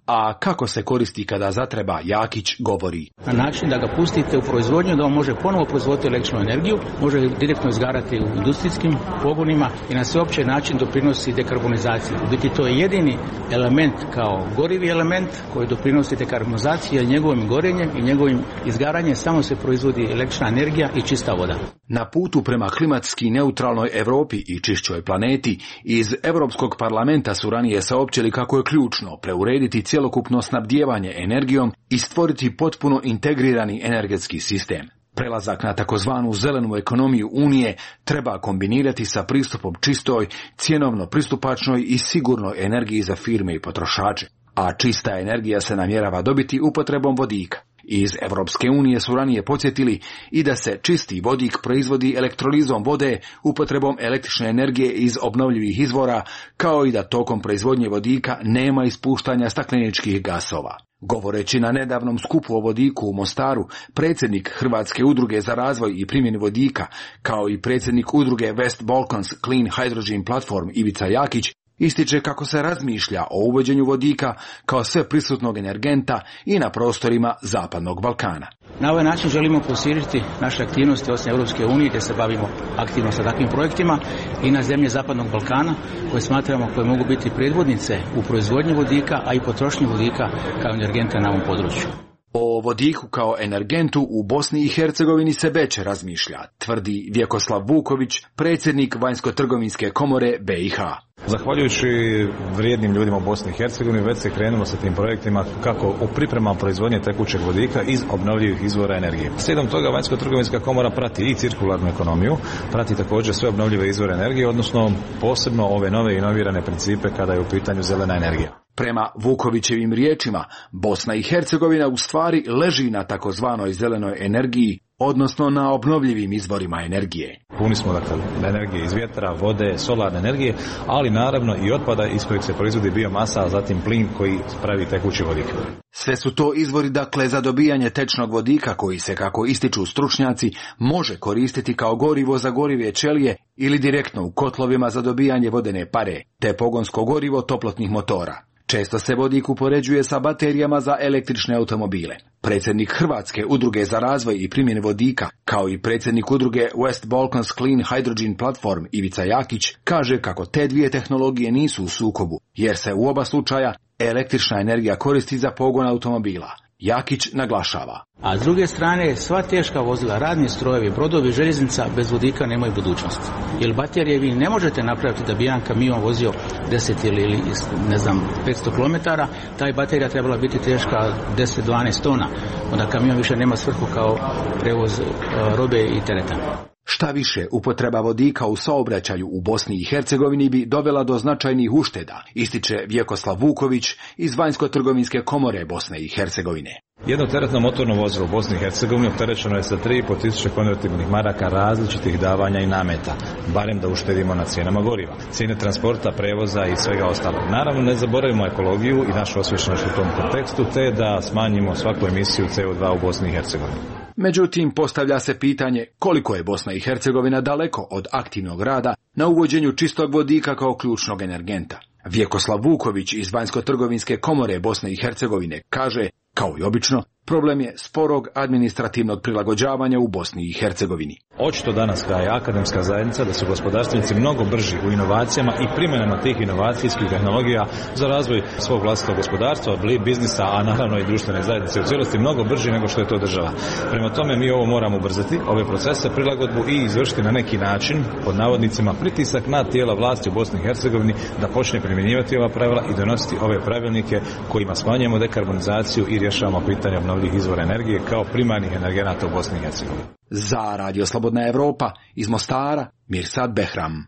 A kako se koristi kada zatreba, Jakić govori.
Na način da ga pustite u proizvodnju, da on može ponovo proizvoditi električnu energiju, može direktno izgarati u industrijskim pogonima i na sveopći način doprinosi dekarbonizaciji. U biti to je jedini element kao gorivi element koji doprinosi dekarbonizaciji, jer njegovim gorenjem i njegovim izgaranjem samo se proizvodi električna energija i čista voda.
Na putu prema klimatski neutralnoj Europi i čišćoj planeti, iz Europskog parlamenta su ranije saopćili kako je ključno preurediti cjelokupno snabdijevanje energijom i stvoriti potpuno integrirani energetski sistem. Prelazak na takozvanu zelenu ekonomiju Unije treba kombinirati sa pristupom čistoj, cjenovno pristupačnoj i sigurnoj energiji za firme i potrošače, a čista energija se namjerava dobiti upotrebom vodika. Iz Europske unije su ranije podsjetili i da se čisti vodik proizvodi elektrolizom vode, upotrebom električne energije iz obnovljivih izvora, kao i da tokom proizvodnje vodika nema ispuštanja stakleničkih gasova. Govoreći na nedavnom skupu o vodiku u Mostaru, predsjednik Hrvatske udruge za razvoj i primjenu vodika, kao i predsjednik udruge West Balkans Clean Hydrogen Platform Ivica Jakić, ističe kako se razmišlja o uvođenju vodika kao sve prisutnog energenta i na prostorima Zapadnog Balkana.
Na ovaj način želimo proširiti naše aktivnosti osim Europske unije, gdje se bavimo aktivno sa takvim projektima, i na zemlje Zapadnog Balkana, koje smatramo koje mogu biti predvodnice u proizvodnji vodika, a i potrošnji vodika kao energenta na ovom području.
O vodiku kao energentu u Bosni i Hercegovini se već razmišlja, tvrdi Vjekoslav Vuković, predsjednik Vanjsko-trgovinske komore B i H.
Zahvaljujući vrijednim ljudima u Bosni i Hercegovini već se krenulo sa tim projektima kako u pripremama proizvodnje tekućeg vodika iz obnovljivih izvora energije. Slijedom toga Vanjsko-trgovinska komora prati i cirkularnu ekonomiju, prati također sve obnovljive izvore energije, odnosno posebno ove nove inovirane principe kada je u pitanju zelena energija.
Prema Vukovićevim riječima, Bosna i Hercegovina u stvari leži na takozvanoj zelenoj energiji, odnosno na obnovljivim izvorima energije.
Puni smo dakle energije iz vjetra, vode, solarne energije, ali naravno i otpada iz kojeg se proizvodi biomasa, a zatim plin koji pravi tekući vodik.
Sve su to izvori dakle za dobijanje tečnog vodika koji se, kako ističu stručnjaci, može koristiti kao gorivo za gorive ćelije ili direktno u kotlovima za dobijanje vodene pare, te pogonsko gorivo toplotnih motora. Često se vodik upoređuje sa baterijama za električne automobile. Predsjednik Hrvatske udruge za razvoj i primjenu vodika, kao i predsjednik udruge West Balkans Clean Hydrogen Platform Ivica Jakić, kaže kako te dvije tehnologije nisu u sukobu, jer se u oba slučaja električna energija koristi za pogon automobila. Jakić naglašava.
A s druge strane, sva teška vozila, radni strojevi, brodovi, željeznica bez vodika nemaju budućnosti. Jer baterije vi ne možete napraviti da bi jedan kamion vozio deset ili, ili ne znam, petsto kilometara, taj baterija trebala biti teška deset do dvanaest tona. Onda kamion više nema svrhu kao prevoz robe i tereta.
Šta više, upotreba vodika u saobraćaju u Bosni i Hercegovini bi dovela do značajnih ušteda, ističe Vjekoslav Vuković iz Vanjsko-trgovinske komore Bosne i Hercegovine.
Jedno teretno motorno vozilo u Bosni i Hercegovini opterećeno je sa tri i pol tisuće konvertibilnih maraka različitih davanja i nameta, barem da uštedimo na cijenama goriva, cijene transporta, prevoza i svega ostalog. Naravno, ne zaboravimo ekologiju i našu osviještenost u tom kontekstu, te da smanjimo svaku emisiju C O dva u Bosni i Hercegovini.
Međutim, postavlja se pitanje koliko je Bosna i Hercegovina daleko od aktivnog rada na uvođenju čistog vodika kao ključnog energenta. Vjekoslav Vuković iz Vanjsko-trgovinske komore Bosne i Hercegovine kaže, kao i obično, problem je sporog administrativnog prilagođavanja u Bosni i Hercegovini.
Očito danas kraje akademska zajednica da su gospodarstvenici mnogo brži u inovacijama i primjenama tih inovacijskih tehnologija za razvoj svog vlastitog gospodarstva, biznisa, a naravno i društvene zajednice u cijelosti mnogo brži nego što je to država. Prema tome mi ovo moramo ubrzati, ove procese, prilagodbu i izvršiti na neki način, pod navodnicima, pritisak na tijela vlasti u Bosni i Hercegovini da počne primjenjivati ova pravila i donositi ove pravilnike kojima smanjujemo dekarbonizaciju i rješavamo pitanje obnovljivih izvora energije kao primarnih energenata u Bosni i Hercegovini.
Za Radio Slobodna Evropa iz Mostara, Mirsad Behram.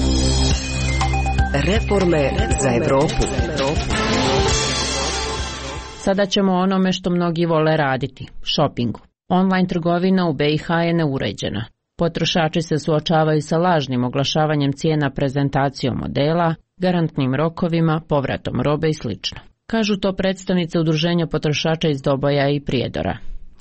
Reforme za Evropu.
Sada ćemo o onome što mnogi vole raditi, šopingu. Online trgovina u B i H je neuređena. Potrošači se suočavaju sa lažnim oglašavanjem cijena prezentacijom modela, garantnim rokovima, povratom robe i sl. Kažu to predstavnice Udruženja potrošača iz Doboja i Prijedora.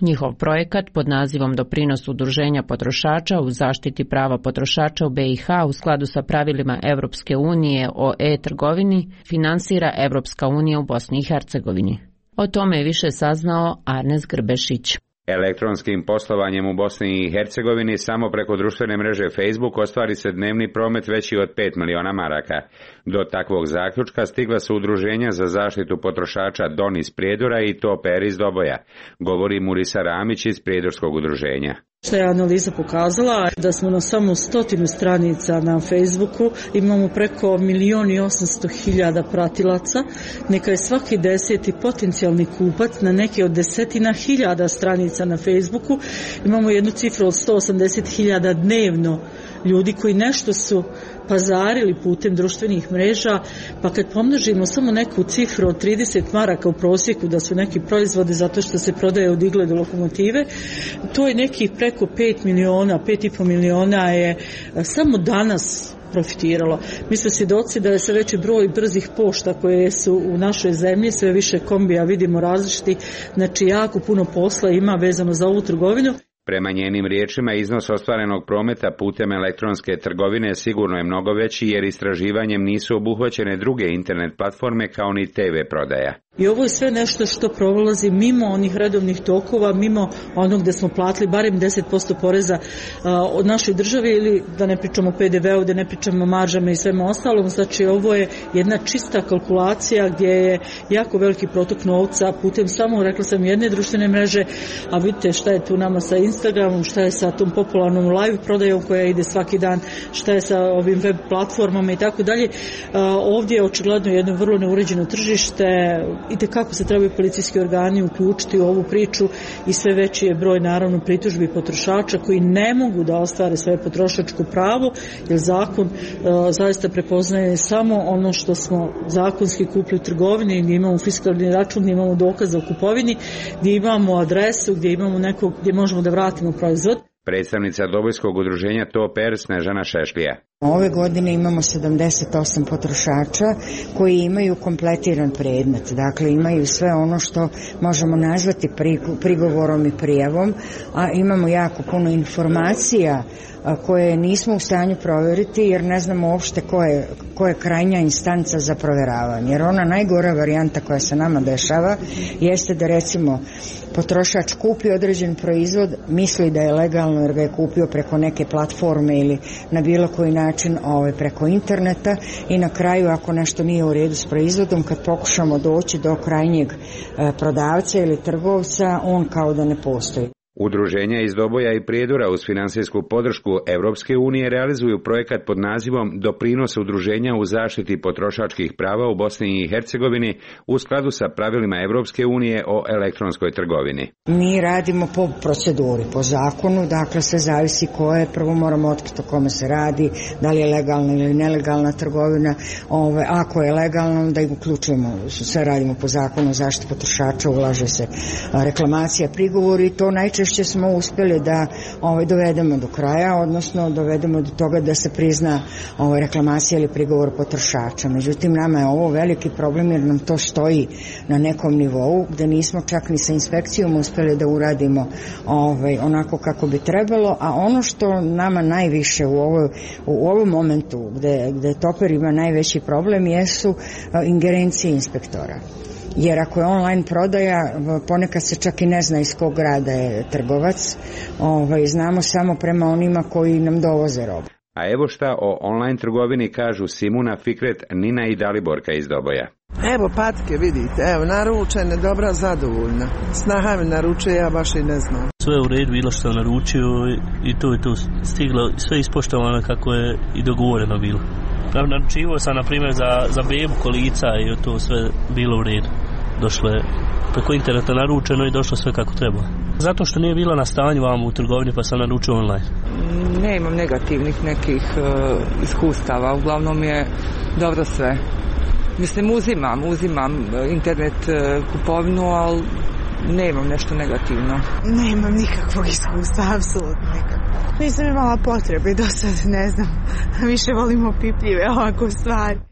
Njihov projekat pod nazivom Doprinos udruženja potrošača u zaštiti prava potrošača u B i H u skladu sa pravilima Evropske unije o e-trgovini finansira Evropska unija u Bosni i Hercegovini. O tome je više saznao Arnes Grbešić.
Elektronskim poslovanjem u Bosni i Hercegovini samo preko društvene mreže Facebook ostvari se dnevni promet veći od pet miliona maraka. Do takvog zaključka stigla su udruženja za zaštitu potrošača Don iz Prijedora i Toper iz Doboja, govori Murisa Ramić iz Prijedorskog udruženja.
Što je analiza pokazala da smo na samo stotinu stranica na Facebooku, imamo preko milion i osamsto hiljada pratilaca, neka je svaki deseti potencijalni kupac na neke od desetina hiljada stranica na Facebooku, imamo jednu cifru od sto osamdeset hiljada dnevno ljudi koji nešto su pazarili putem društvenih mreža, pa kad pomnožimo samo neku cifru od trideset maraka u prosjeku da su neki proizvodi zato što se prodaje od igle do lokomotive, to je nekih preko pet miliona, pet i po miliona je samo danas profitiralo. Mi smo svjedoci da je sve veći broj brzih pošta koje su u našoj zemlji, sve više kombija vidimo različiti, znači jako puno posla ima vezano za ovu trgovinu.
Prema njenim riječima, iznos ostvarenog prometa putem elektronske trgovine sigurno je mnogo veći jer istraživanjem nisu obuhvaćene druge internet platforme kao ni te ve prodaja.
I ovo je sve nešto što prolazi mimo onih redovnih tokova, mimo onog gde smo platili barem deset posto poreza a, od našoj države ili da ne pričamo o pe de veu, da ne pričamo o maržama i svema ostalom. Znači ovo je jedna čista kalkulacija gdje je jako veliki protok novca putem samo, rekla sam, jedne društvene mreže, a vidite šta je tu nama sa Instagramom, šta je sa tom popularnom live prodajom koja ide svaki dan, šta je sa ovim web platformama i tako dalje. Ovdje je očigledno jedno vrlo neuređeno tržište, i tekako se trebaju policijski organi uključiti u ovu priču i sve veći je broj naravno pritužbi potrošača koji ne mogu da ostvare svoje potrošačko pravo jer zakon uh, zaista prepoznaje samo ono što smo zakonski kupili u trgovini, gdje imamo fiskalni račun, gdje imamo dokaz o kupovini, gdje imamo adresu, gdje imamo nekog gdje možemo da vratimo proizvod.
Predstavnica Dobojskog udruženja Toper Snežana Šešlija.
Ove godine imamo sedamdeset osam potrošača koji imaju kompletiran predmet, dakle imaju sve ono što možemo nazvati prigovorom i prijavom, a imamo jako puno informacija koje nismo u stanju provjeriti jer ne znamo uopšte ko je, ko je krajnja instanca za provjeravanje. Jer ona najgora varijanta koja se nama dešava jeste da recimo potrošač kupi određen proizvod, misli da je legalno jer ga je kupio preko neke platforme ili na bilo koji način ovaj, preko interneta i na kraju ako nešto nije u redu s proizvodom, kad pokušamo doći do krajnjeg e, prodavca ili trgovca, on kao da ne postoji.
Udruženja iz Doboja i Prijedora uz finansijsku podršku Evropske unije realizuju projekat pod nazivom Doprinos udruženja u zaštiti potrošačkih prava u Bosni i Hercegovini u skladu sa pravilima Evropske unije o elektronskoj trgovini.
Mi radimo po proceduri, po zakonu, dakle sve zavisi ko je, prvo moramo otkriti o kome se radi, da li je legalna ili nelegalna trgovina, ove, ako je legalno da ih uključujemo, sve radimo po zakonu o zaštiti potrošača, ulaže se reklamacija, prigovori i to najčešće Češće smo uspjeli da ovaj, dovedemo do kraja, odnosno dovedemo do toga da se prizna ovaj, reklamacija ili prigovor potrošača. Međutim, nama je ovo veliki problem jer nam to stoji na nekom nivou gdje nismo čak ni sa inspekcijom uspjeli da uradimo ovaj, onako kako bi trebalo, a ono što nama najviše u, ovoj, u ovom momentu gdje, gdje Toper ima najveći problem jesu ingerencije inspektora. Jer ako je online prodaja, ponekad se čak i ne zna iz kog grada je trgovac, ovaj, znamo samo prema onima koji nam dovoze robu.
A evo šta o online trgovini kažu Simuna, Fikret, Nina i Daliborka iz Doboja.
Evo patke, vidite, evo naručene, dobra, zadovoljna. Snaha mi naručuje, ja baš i ne znam.
Sve u redu bilo što naručio i to je to stiglo, sve ispoštovano kako je i dogovoreno bilo. Naručivao sam, na primjer, za, za bebu kolica i to sve bilo u redu. Došlo je preko interneta naručeno i došlo sve kako treba. Zato što nije bilo na stanju vam u trgovini pa sam naručio online.
Ne imam negativnih nekih uh, iskustava, uglavnom je dobro sve. Mislim, uzimam, uzimam internet uh, kupovinu, ali ne imam nešto negativno.
Nemam nikakvog iskustva, apsolutno nikakvog. Nisam imala potrebe do sad, ne znam, više volimo pipljive ovako stvari.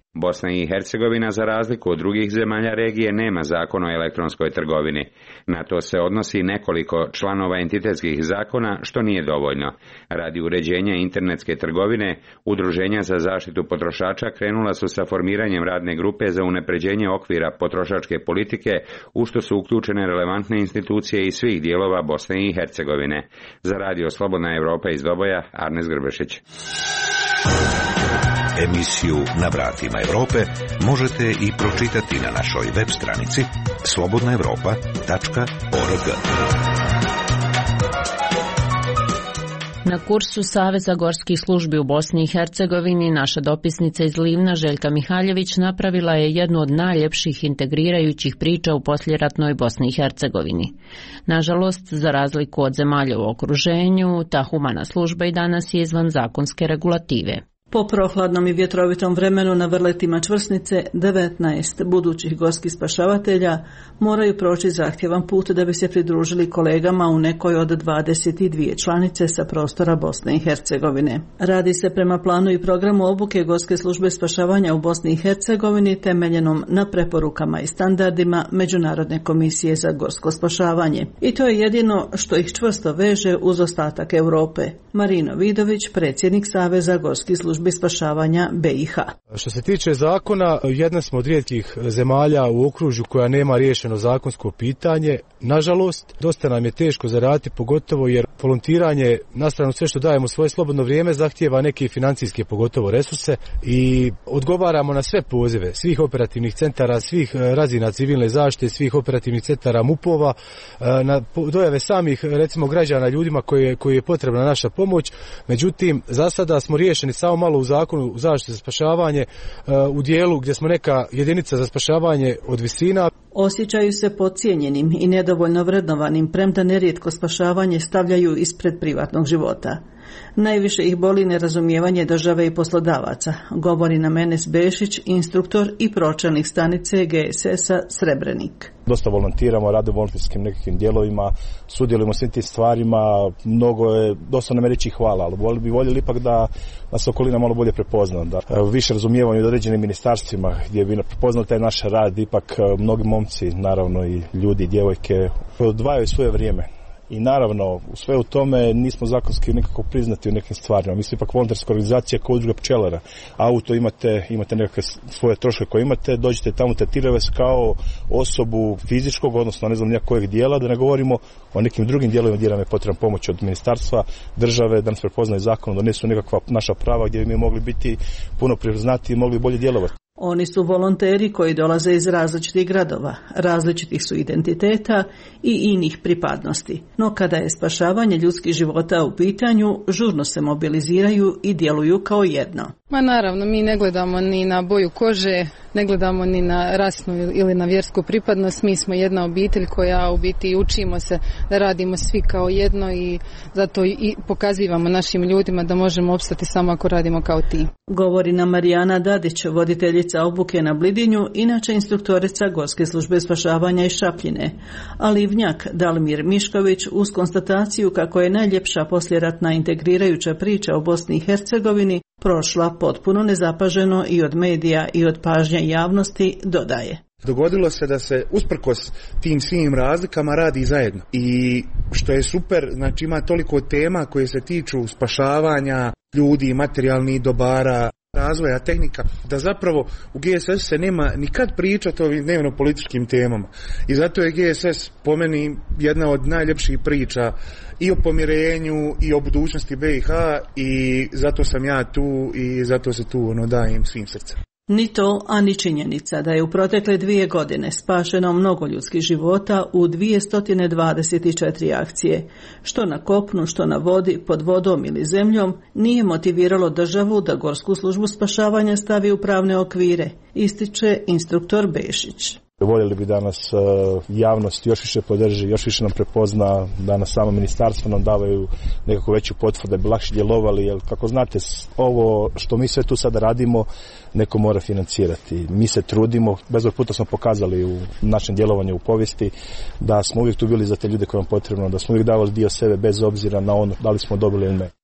Bosna i Hercegovina, za razliku od drugih zemalja regije, nema zakon o elektronskoj trgovini. Na to se odnosi nekoliko članova entitetskih zakona, što nije dovoljno. Radi uređenja internetske trgovine, udruženja za zaštitu potrošača krenula su sa formiranjem radne grupe za unapređenje okvira potrošačke politike, u što su uključene relevantne institucije iz svih dijelova Bosne i Hercegovine. Za Radio Slobodna Evropa iz Doboja, Arnes Grbešić.
Emisiju Na vratima Evrope možete i pročitati na našoj web stranici slobodna evropa tačka org.
Na kursu Saveza gorskih službi u Bosni i Hercegovini naša dopisnica iz Livna Željka Mihaljević napravila je jednu od najljepših integrirajućih priča u posljeratnoj Bosni i Hercegovini. Nažalost, za razliku od zemalja u okruženju, ta humana služba i danas je izvan zakonske regulative.
Po prohladnom i vjetrovitom vremenu na vrletima čvrsnice, devetnaest budućih gorskih spašavatelja moraju proći zahtjevan put da bi se pridružili kolegama u nekoj od dvadeset dvije članice sa prostora Bosne i Hercegovine. Radi se prema planu i programu obuke Gorske službe spašavanja u Bosni i Hercegovini temeljenom na preporukama i standardima Međunarodne komisije za gorsko spašavanje. I to je jedino što ih čvrsto veže uz ostatak Europe. Marino Vidović, predsjednik Saveza gorskih službi spašavanja B i H.
Što se tiče zakona, jedna smo od rijetkih zemalja u okružju koja nema riješeno zakonsko pitanje. Nažalost, dosta nam je teško zaraditi, pogotovo jer volontiranje, na stranu sve što dajemo svoje slobodno vrijeme, zahtijeva neke financijske pogotovo resurse i odgovaramo na sve pozive svih operativnih centara, svih razina civilne zaštite, svih operativnih centara MUP-ova, na dojave samih recimo građana, ljudima koji, koji je potrebna naša pomoć. Međutim, za sada smo riješeni samo malo u zakonu zaštite za spašavanje u dijelu gdje smo neka jedinica za spašavanje od visina.
Osjećaju se podcijenjenim i nedovoljno vrednovanim, premda nerijetko spašavanje stavljaju ispred privatnog života. Najviše ih boli nerazumijevanje države i poslodavaca, govori nam Enes Bešić, instruktor i pročelnik stanice G S S-a Srebrenik.
Dosta volontiramo, radimo u volonterskim nekakvim dijelovima, sudjelujemo svim tim stvarima, mnogo je, dosta nam je reći hvala, ali bi voljeli ipak da nas okolina malo bolje prepozna, da više razumijevamo i određenim ministarstvima gdje bi prepoznali taj naš rad, ipak mnogi momci, naravno i ljudi, djevojke, odvajaju svoje vrijeme. I naravno, sve u tome nismo zakonski nekako priznati u nekim stvarima. Mi smo ipak volonterska organizacija kao udruga pčelara. Auto imate, imate nekakve svoje troške koje imate, dođete tamo, tretiraju vas kao osobu fizičkog, odnosno ne znam nijak kojeg dijela, da ne govorimo o nekim drugim dijelovima gdje nam je potrebna pomoć od ministarstva, države, da nas prepoznaju zakonom, da donesu nekakva naša prava gdje bi mi mogli biti puno priznati i mogli bolje djelovati.
Oni su volonteri koji dolaze iz različitih gradova, različitih su identiteta i inih pripadnosti. No kada je spašavanje ljudskih života u pitanju, žurno se mobiliziraju i djeluju kao jedno.
Ma naravno, mi ne gledamo ni na boju kože, ne gledamo ni na rasnu ili na vjersku pripadnost. Mi smo jedna obitelj koja u biti učimo se da radimo svi kao jedno i zato i pokazivamo našim ljudima da možemo opstati samo ako radimo kao tim.
Govori nam Marijana Dadić, voditeljica obuke na Blidinju, inače instruktorica Gorske službe spašavanja iz Šapljine, a Livnjak Dalmir Mišković uz konstataciju kako je najljepša poslijeratna integrirajuća priča o Bosni i Hercegovini prošla potpuno nezapaženo i od medija i od pažnje javnosti, dodaje.
Dogodilo se da se usprkos tim svim razlikama radi zajedno. I što je super, znači ima toliko tema koje se tiču spašavanja ljudi, materijalnih dobara, razvoja tehnika, da zapravo u G S S se nema nikad pričati o dnevno političkim temama. I zato je G S S po meni jedna od najljepših priča i o pomirenju i o budućnosti B i H i zato sam ja tu i zato se tu ono dajem svim srcem.
Ni to, a ni činjenica da je u protekle dvije godine spašeno mnogo ljudskih života u dvjesto dvadeset četiri akcije, što na kopnu, što na vodi, pod vodom ili zemljom, nije motiviralo državu da Gorsku službu spašavanja stavi u pravne okvire, ističe instruktor Bešić.
Voljeli bi da nas javnost još više podrži, još više nam prepozna, da nas samo ministarstvo nam davaju nekako veću potvrdu, da bi lakše djelovali, jer kako znate, ovo što mi sve tu sada radimo, neko mora financirati. Mi se trudimo, bezbroj puta smo pokazali u našem djelovanju u povijesti da smo uvijek tu bili za te ljude koje vam potrebno, da smo uvijek davali dio sebe bez obzira na ono da li smo dobili ili ne.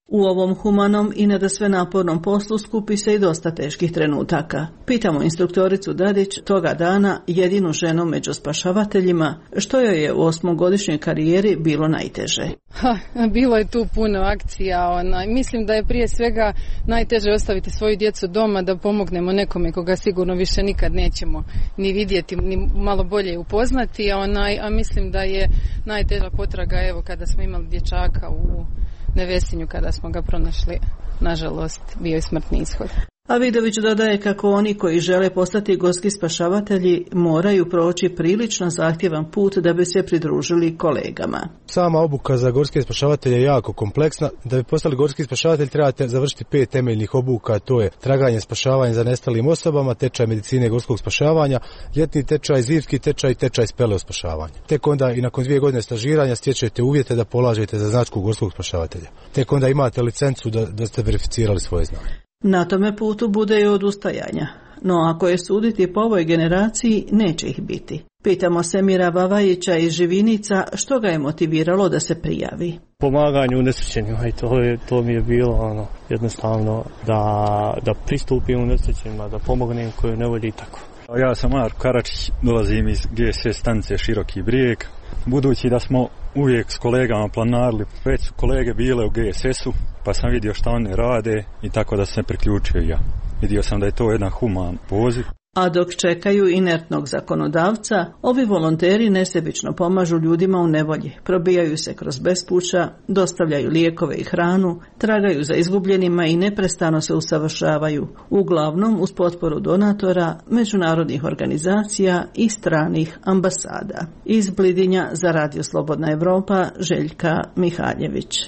U ovom humanom i nada sve napornom poslu skupi se i dosta teških trenutaka. Pitamo instruktoricu Dadić, toga dana jedinu ženu među spašavateljima, što joj je u osmogodišnjoj karijeri bilo najteže.
Ha, bilo je tu puno akcija. Ona. Mislim da je prije svega najteže ostaviti svoju djecu doma da pomognemo nekome koga sigurno više nikad nećemo ni vidjeti, ni malo bolje upoznati. A, onaj, a mislim da je najteža potraga evo kada smo imali dječaka u Nevesinju kada smo ga pronašli, nažalost, bio je smrtni ishod.
A Vidović dodaje kako oni koji žele postati gorski spašavatelji moraju proći prilično zahtjevan put da bi se pridružili kolegama.
Sama obuka za gorske spašavatelje je jako kompleksna. Da bi postali gorski spašavatelj trebate završiti pet temeljnih obuka, to je traganje, spašavanje za nestalim osobama, tečaj medicine gorskog spašavanja, ljetni tečaj, zimski tečaj i tečaj speleo spašavanja. Tek onda i nakon dvije godine stažiranja stječete uvjete da polažete za značku gorskog spašavatelja. Tek onda imate licencu da, da ste verificirali svoje znanje.
Na tome putu bude i odustajanja, no ako je suditi po ovoj generaciji, neće ih biti. Pitamo Semira Bavajića iz Živinica što ga je motiviralo da se prijavi.
Pomaganju unesrećenima i to, je, to mi je bilo ono, jednostavno da, da pristupim unesrećenima, da pomognem koju ne volji tako.
Ja sam Marko Karačić, dolazim iz G S S stanice Široki Brijeg. Budući da smo uvijek s kolegama planarili, već su kolege bile u G S S-u, pa sam vidio šta oni rade i tako da sam se priključio ja. Vidio sam da je to jedan human poziv.
A dok čekaju inertnog zakonodavca, ovi volonteri nesebično pomažu ljudima u nevolji, probijaju se kroz bespuća, dostavljaju lijekove i hranu, tragaju za izgubljenima i neprestano se usavršavaju, uglavnom uz potporu donatora, međunarodnih organizacija i stranih ambasada. Iz Blidinja za Radio Slobodna Evropa, Željka Mihaljević.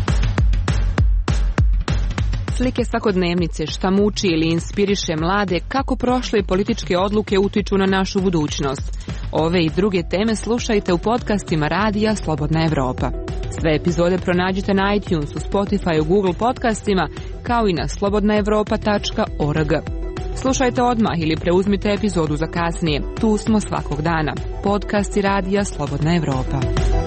Slike svakodnevnice, šta muči ili inspiriše mlade, kako prošle političke odluke utiču na našu budućnost. Ove i druge teme slušajte u podcastima Radija Slobodna Evropa. Sve epizode pronađite na iTunesu, Spotify, Google podcastima, kao i na slobodna evropa tačka org. Slušajte odmah ili preuzmite epizodu za kasnije. Tu smo svakog dana. Podcasti Radija Slobodna Evropa.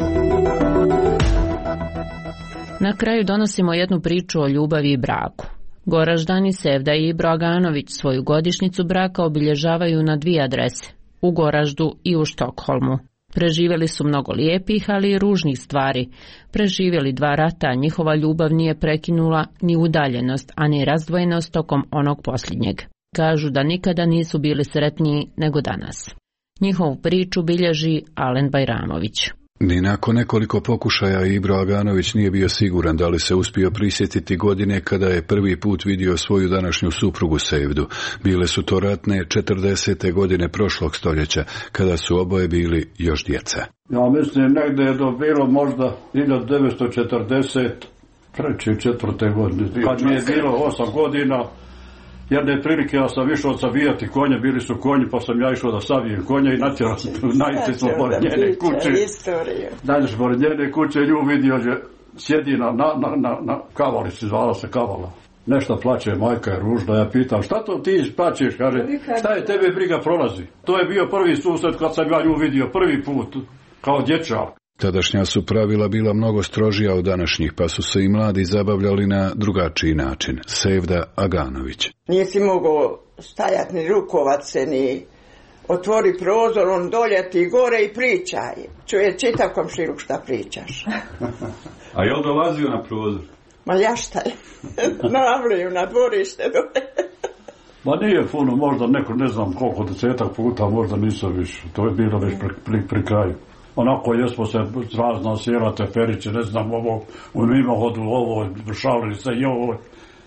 Na kraju donosimo jednu priču o ljubavi i braku. Goraždani Sevda i Ibro Aganović svoju godišnjicu braka obilježavaju na dvije adrese, u Goraždu i u Štokholmu. Preživjeli su mnogo lijepih, ali i ružnih stvari. Preživjeli dva rata, njihova ljubav nije prekinula ni udaljenost, a ni razdvojenost tokom onog posljednjeg. Kažu da nikada nisu bili sretniji nego danas. Njihovu priču bilježi Alen Bajramović.
Ni nakon nekoliko pokušaja Ibro Aganović nije bio siguran da li se uspio prisjetiti godine kada je prvi put vidio svoju današnju suprugu Sevdu. Bile su to ratne četrdesete godine prošlog stoljeća, kada su oboje bili još djeca.
Ja mislim negdje je to bilo možda hiljadu devetsto četrdeset treće četvrte godine, kad mi je bilo osam godina. Jedne prilike ja sam išao savijati konje, bili su konji, pa sam ja išao da savijem konje i natjerao sam najce smo pored njene kuće. Dalje smo pored njene kuće, nju vidio že sjedi na, na, na, na, na kavalici, zvala se kavala. Nešto plače, majka je ružna, ja pitam, šta to ti plačeš, kaže, šta je tebe briga prolazi. To je bio prvi susret kad sam ja nju vidio, prvi put, kao dječak.
Tadašnja su pravila bila mnogo strožija od današnjih, pa su se i mladi zabavljali na drugačiji način. Sevda Aganović.
Nisi mogao stajati ni rukovat se, ni otvori prozor, on doljeti gore i pričaj. Čuje čitav komšiluk šta pričaš.
A je on dolazio na prozor?
Ma ja šta je, navliju na dvorište dole.
Ma nije puno, možda neko, ne znam koliko desetak puta, možda nisam više. To je bilo već pri, pri, pri kraju. Onako jesmo se razna sjela teferiće, ne znam, ovo, u mimohodu, ovo, šalili se i ovo.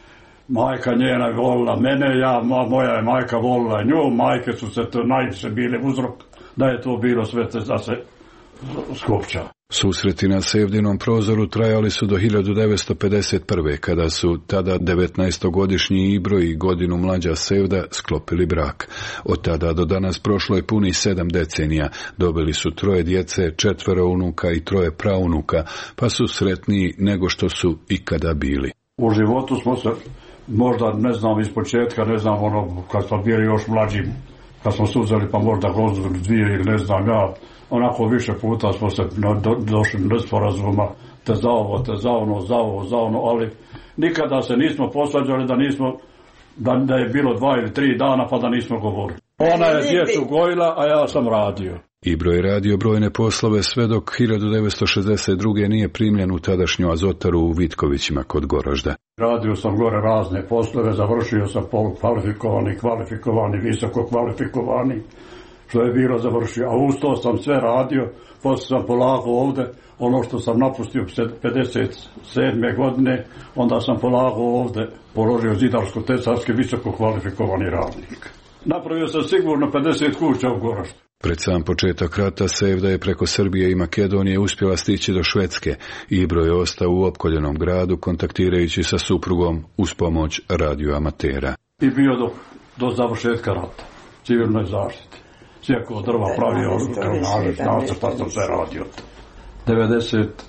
Majka njena je volila mene, ja, moja je majka volila nju, majke su se to najviše bile uzrok da je to bilo sve da se skopča.
Susreti na Sevdinom prozoru trajali su do hiljadu devetsto pedeset prve. kada su tada devetnaestogodišnji Ibro i godinu mlađa Sevda sklopili brak. Od tada do danas prošlo je punih sedam decenija. Dobili su troje djece, četvero unuka i troje praunuka, pa su sretniji nego što su ikada bili.
U životu smo se, možda ne znam iz početka, ne znam ono, kad smo bili još mlađi, kad smo se uzeli pa možda godinu dvije ili ne znam ja, onako više puta smo se do, došli do sporazuma, te za ovo, te za ono, za ovo, za ono, ali nikada se nismo posvađali da nismo, da, da je bilo dva ili tri dana pa da nismo govorili. Ona je djecu gojila, a ja sam radio.
Ibro je radio brojne poslove sve dok hiljadu devetsto šezdeset druge nije primljen u tadašnju Azotaru u Vitkovićima kod Goražda.
Radio sam gore razne poslove, završio sam polukvalifikovani, kvalifikovani, visoko kvalifikovani, što je bilo završio. A uz to sam sve radio, poslije sam polagao ovde, ono što sam napustio pedeset sedme godine, onda sam polagao ovde, položio zidarsko-tesarski visoko kvalifikovani radnik. Napravio sam sigurno pedeset kuća u Goraždu.
Pred sam početak rata Sevda je preko Srbije i Makedonije uspjela stići do Švedske. Ibro je ostao u opkoljenom gradu kontaktirajući sa suprugom uz pomoć radioamatera.
I bio do, do završetka rata, civilnoj zaštiti. Sjekao drva, pravio krvnaže, znalce, šta sam sve radio. devedeset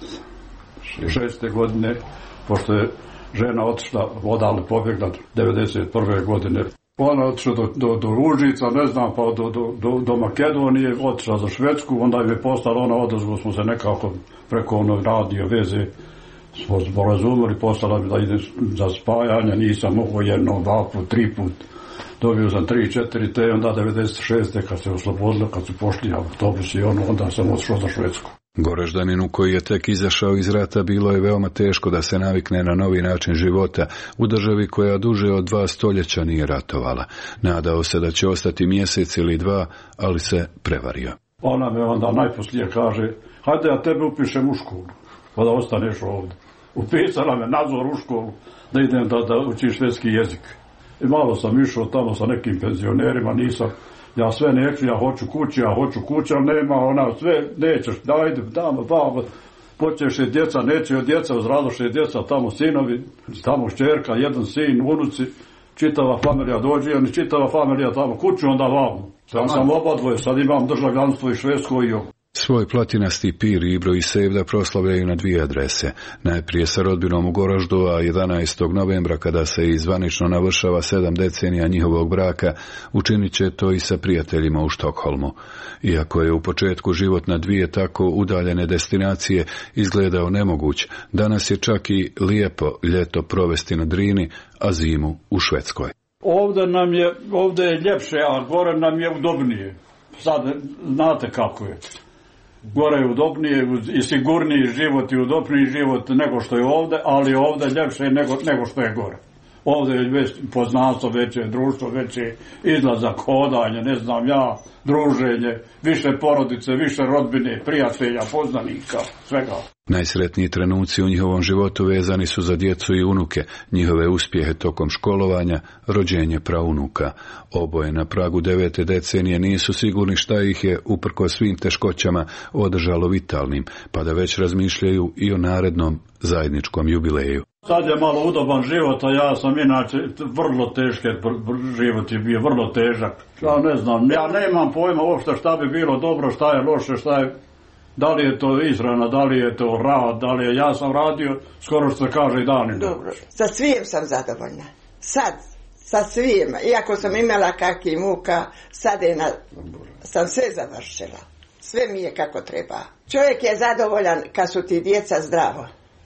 šeste godine, pošto je žena otišla, odale pobjegla devedeset prve godine. Ona otišla do, do, do Ružica, ne znam, pa do, do, do, do Makedonije, otišla za Švedsku, onda je postala ona odazvu, smo se nekako preko ono radio veze smo sporazumili, postala da ide za spajanje, nisam mogao jedno, dva put, tri put, dobio sam tri, četiri, te onda devedeset šeste kad se oslobodilo, kad su pošli autobusi i ono, onda sam otišao za Švedsku.
Goraždaninu koji je tek izašao iz rata bilo je veoma teško da se navikne na novi način života u državi koja duže od dva stoljeća nije ratovala. Nadao se da će ostati mjesec ili dva, ali se prevario.
Ona me onda najposlije kaže, hajde ja tebe upišem u školu, pa da ostaneš ovdje. Upisala me nadzor u školu, da idem da, da učim švedski jezik. I malo sam išao tamo sa nekim penzionerima, nisam. Ja sve neću, ja hoću kući, ja hoću kuća, nema ona, sve nećeš, dajde, damo, babo, počeš je djeca, neće od djeca, uzradoše djeca, tamo sinovi, tamo šćerka, jedan sin, unuci, čitava familija dođe, oni čitava familija tamo, kuću onda vamo. Sam sam obadvoje, sad imam državljanstvo i švedsko i ovo.
Svoj platinasti pir Ibro i Sevda proslavljaju na dvije adrese. Najprije sa rodbinom u Goraždu, a jedanaestog novembra kada se i zvanično navršava sedam decenija njihovog braka, učinit će to i sa prijateljima u Štokholmu. Iako je u početku život na dvije tako udaljene destinacije izgledao nemoguć, danas je čak i lijepo ljeto provesti na Drini, a zimu u Švedskoj.
Ovdje nam je, ovdje je ljepše, a gore nam je udobnije. Sad znate kako je. Gore je udobnije i sigurniji život i udobniji život nego što je ovdje, ali ovdje ljepše nego, nego što je gore. Ovdje je već poznanstvo veće, društvo veće, izlazak, hodanje, ne znam ja, druženje, više porodice, više rodbine, prijatelja, poznanika, svega.
Najsretniji trenuci u njihovom životu vezani su za djecu i unuke, njihove uspjehe tokom školovanja, rođenje praunuka. Oboje na pragu devete decenije nisu sigurni šta ih je, uprkos svim teškoćama, održalo vitalnim, pa da već razmišljaju i o narednom zajedničkom jubileju.
Sad je malo udoban život, a ja sam inače vrlo teški, život je bio vrlo težak. Ja ne znam, ja nemam pojma uopšte šta bi bilo dobro, šta je loše, šta je... Da li je to ishrana, da li je to rad, da li je... Ja sam radio, skoro što se kaže i danima.
Dobro, sa svim sam zadovoljna. Sad, sa svim. Iako sam imala kakvi muka, sad je na... sam sve završila. Sve mi je kako treba. Čovjek je zadovoljan kad su ti djeca zdravo.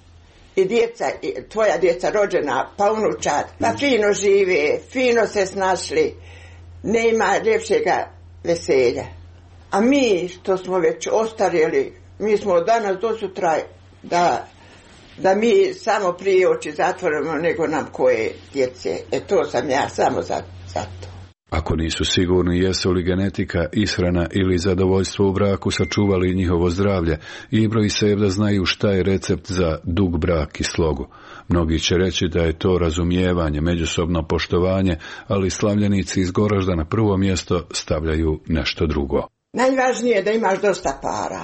I djeca, i tvoja djeca rođena, pa unučad, pa fino žive, fino se snašli. Nema ljepšega veselja. A mi što smo već ostarjeli, mi smo od danas do sutra da, da mi samo prije oči zatvorimo nego nam koje djece. E to sam ja samo za, za to.
Ako nisu sigurni jesu li genetika, ishrana ili zadovoljstvo u braku sačuvali njihovo zdravlje, Ibro i Sevda znaju šta je recept za dug brak i slogu. Mnogi će reći da je to razumijevanje, međusobno poštovanje, ali slavljenici iz Goražda na prvo mjesto stavljaju nešto drugo.
Najvažnije je da imaš dosta para.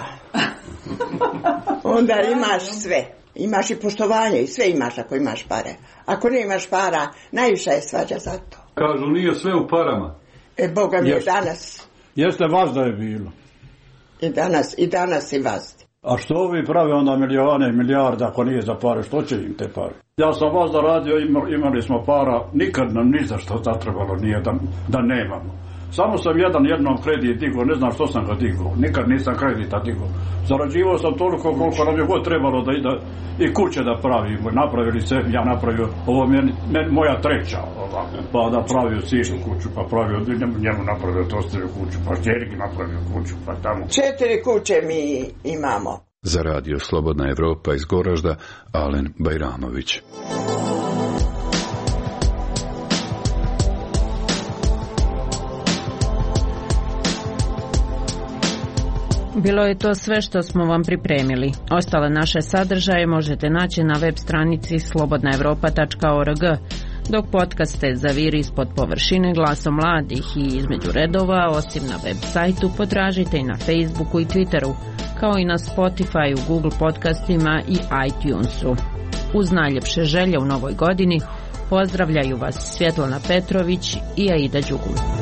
Onda imaš sve. Imaš i poštovanje i sve imaš ako imaš pare. Ako ne imaš para, najviše je svađa za to.
Kažu, nije sve u parama.
E, Boga mi je
Jeste.
danas.
Jeste vas da je bilo.
I danas, i danas i vas.
A što ovi pravi onda milijone i milijarde ako nije za pare, što će im te pare? Ja sam vas da radio, imali smo para, nikad nam ni za što zatrebalo nije da, da nemamo. Samo sam jedan jednom kredit digao, ne znam što sam ga digao. Nikad nisam kredita digao. Zarađivao sam toliko koliko nam je god trebalo da, da i kuće da pravimo. Napravili se, ja napravio, ovo je moja treća. Ovako. Pa da pravio sinu kuću, pa pravio, njemu napravio tostavio kuću, pa šćerki napravio kuću, pa tamo.
Četiri kuće mi imamo.
Za radio Slobodna Evropa iz Goražda, Alen Bajramović.
Bilo je to sve što smo vam pripremili. Ostale naše sadržaje možete naći na web stranici slobodna evropa tačka org, dok podcaste Zaviri ispod površine glasom mladih i između redova, osim na web sajtu, potražite i na Facebooku i Twitteru, kao i na Spotifyu, Google podcastima i iTunesu. Uz najljepše želje u novoj godini pozdravljaju vas Svjetlana Petrović i Aida Đugum.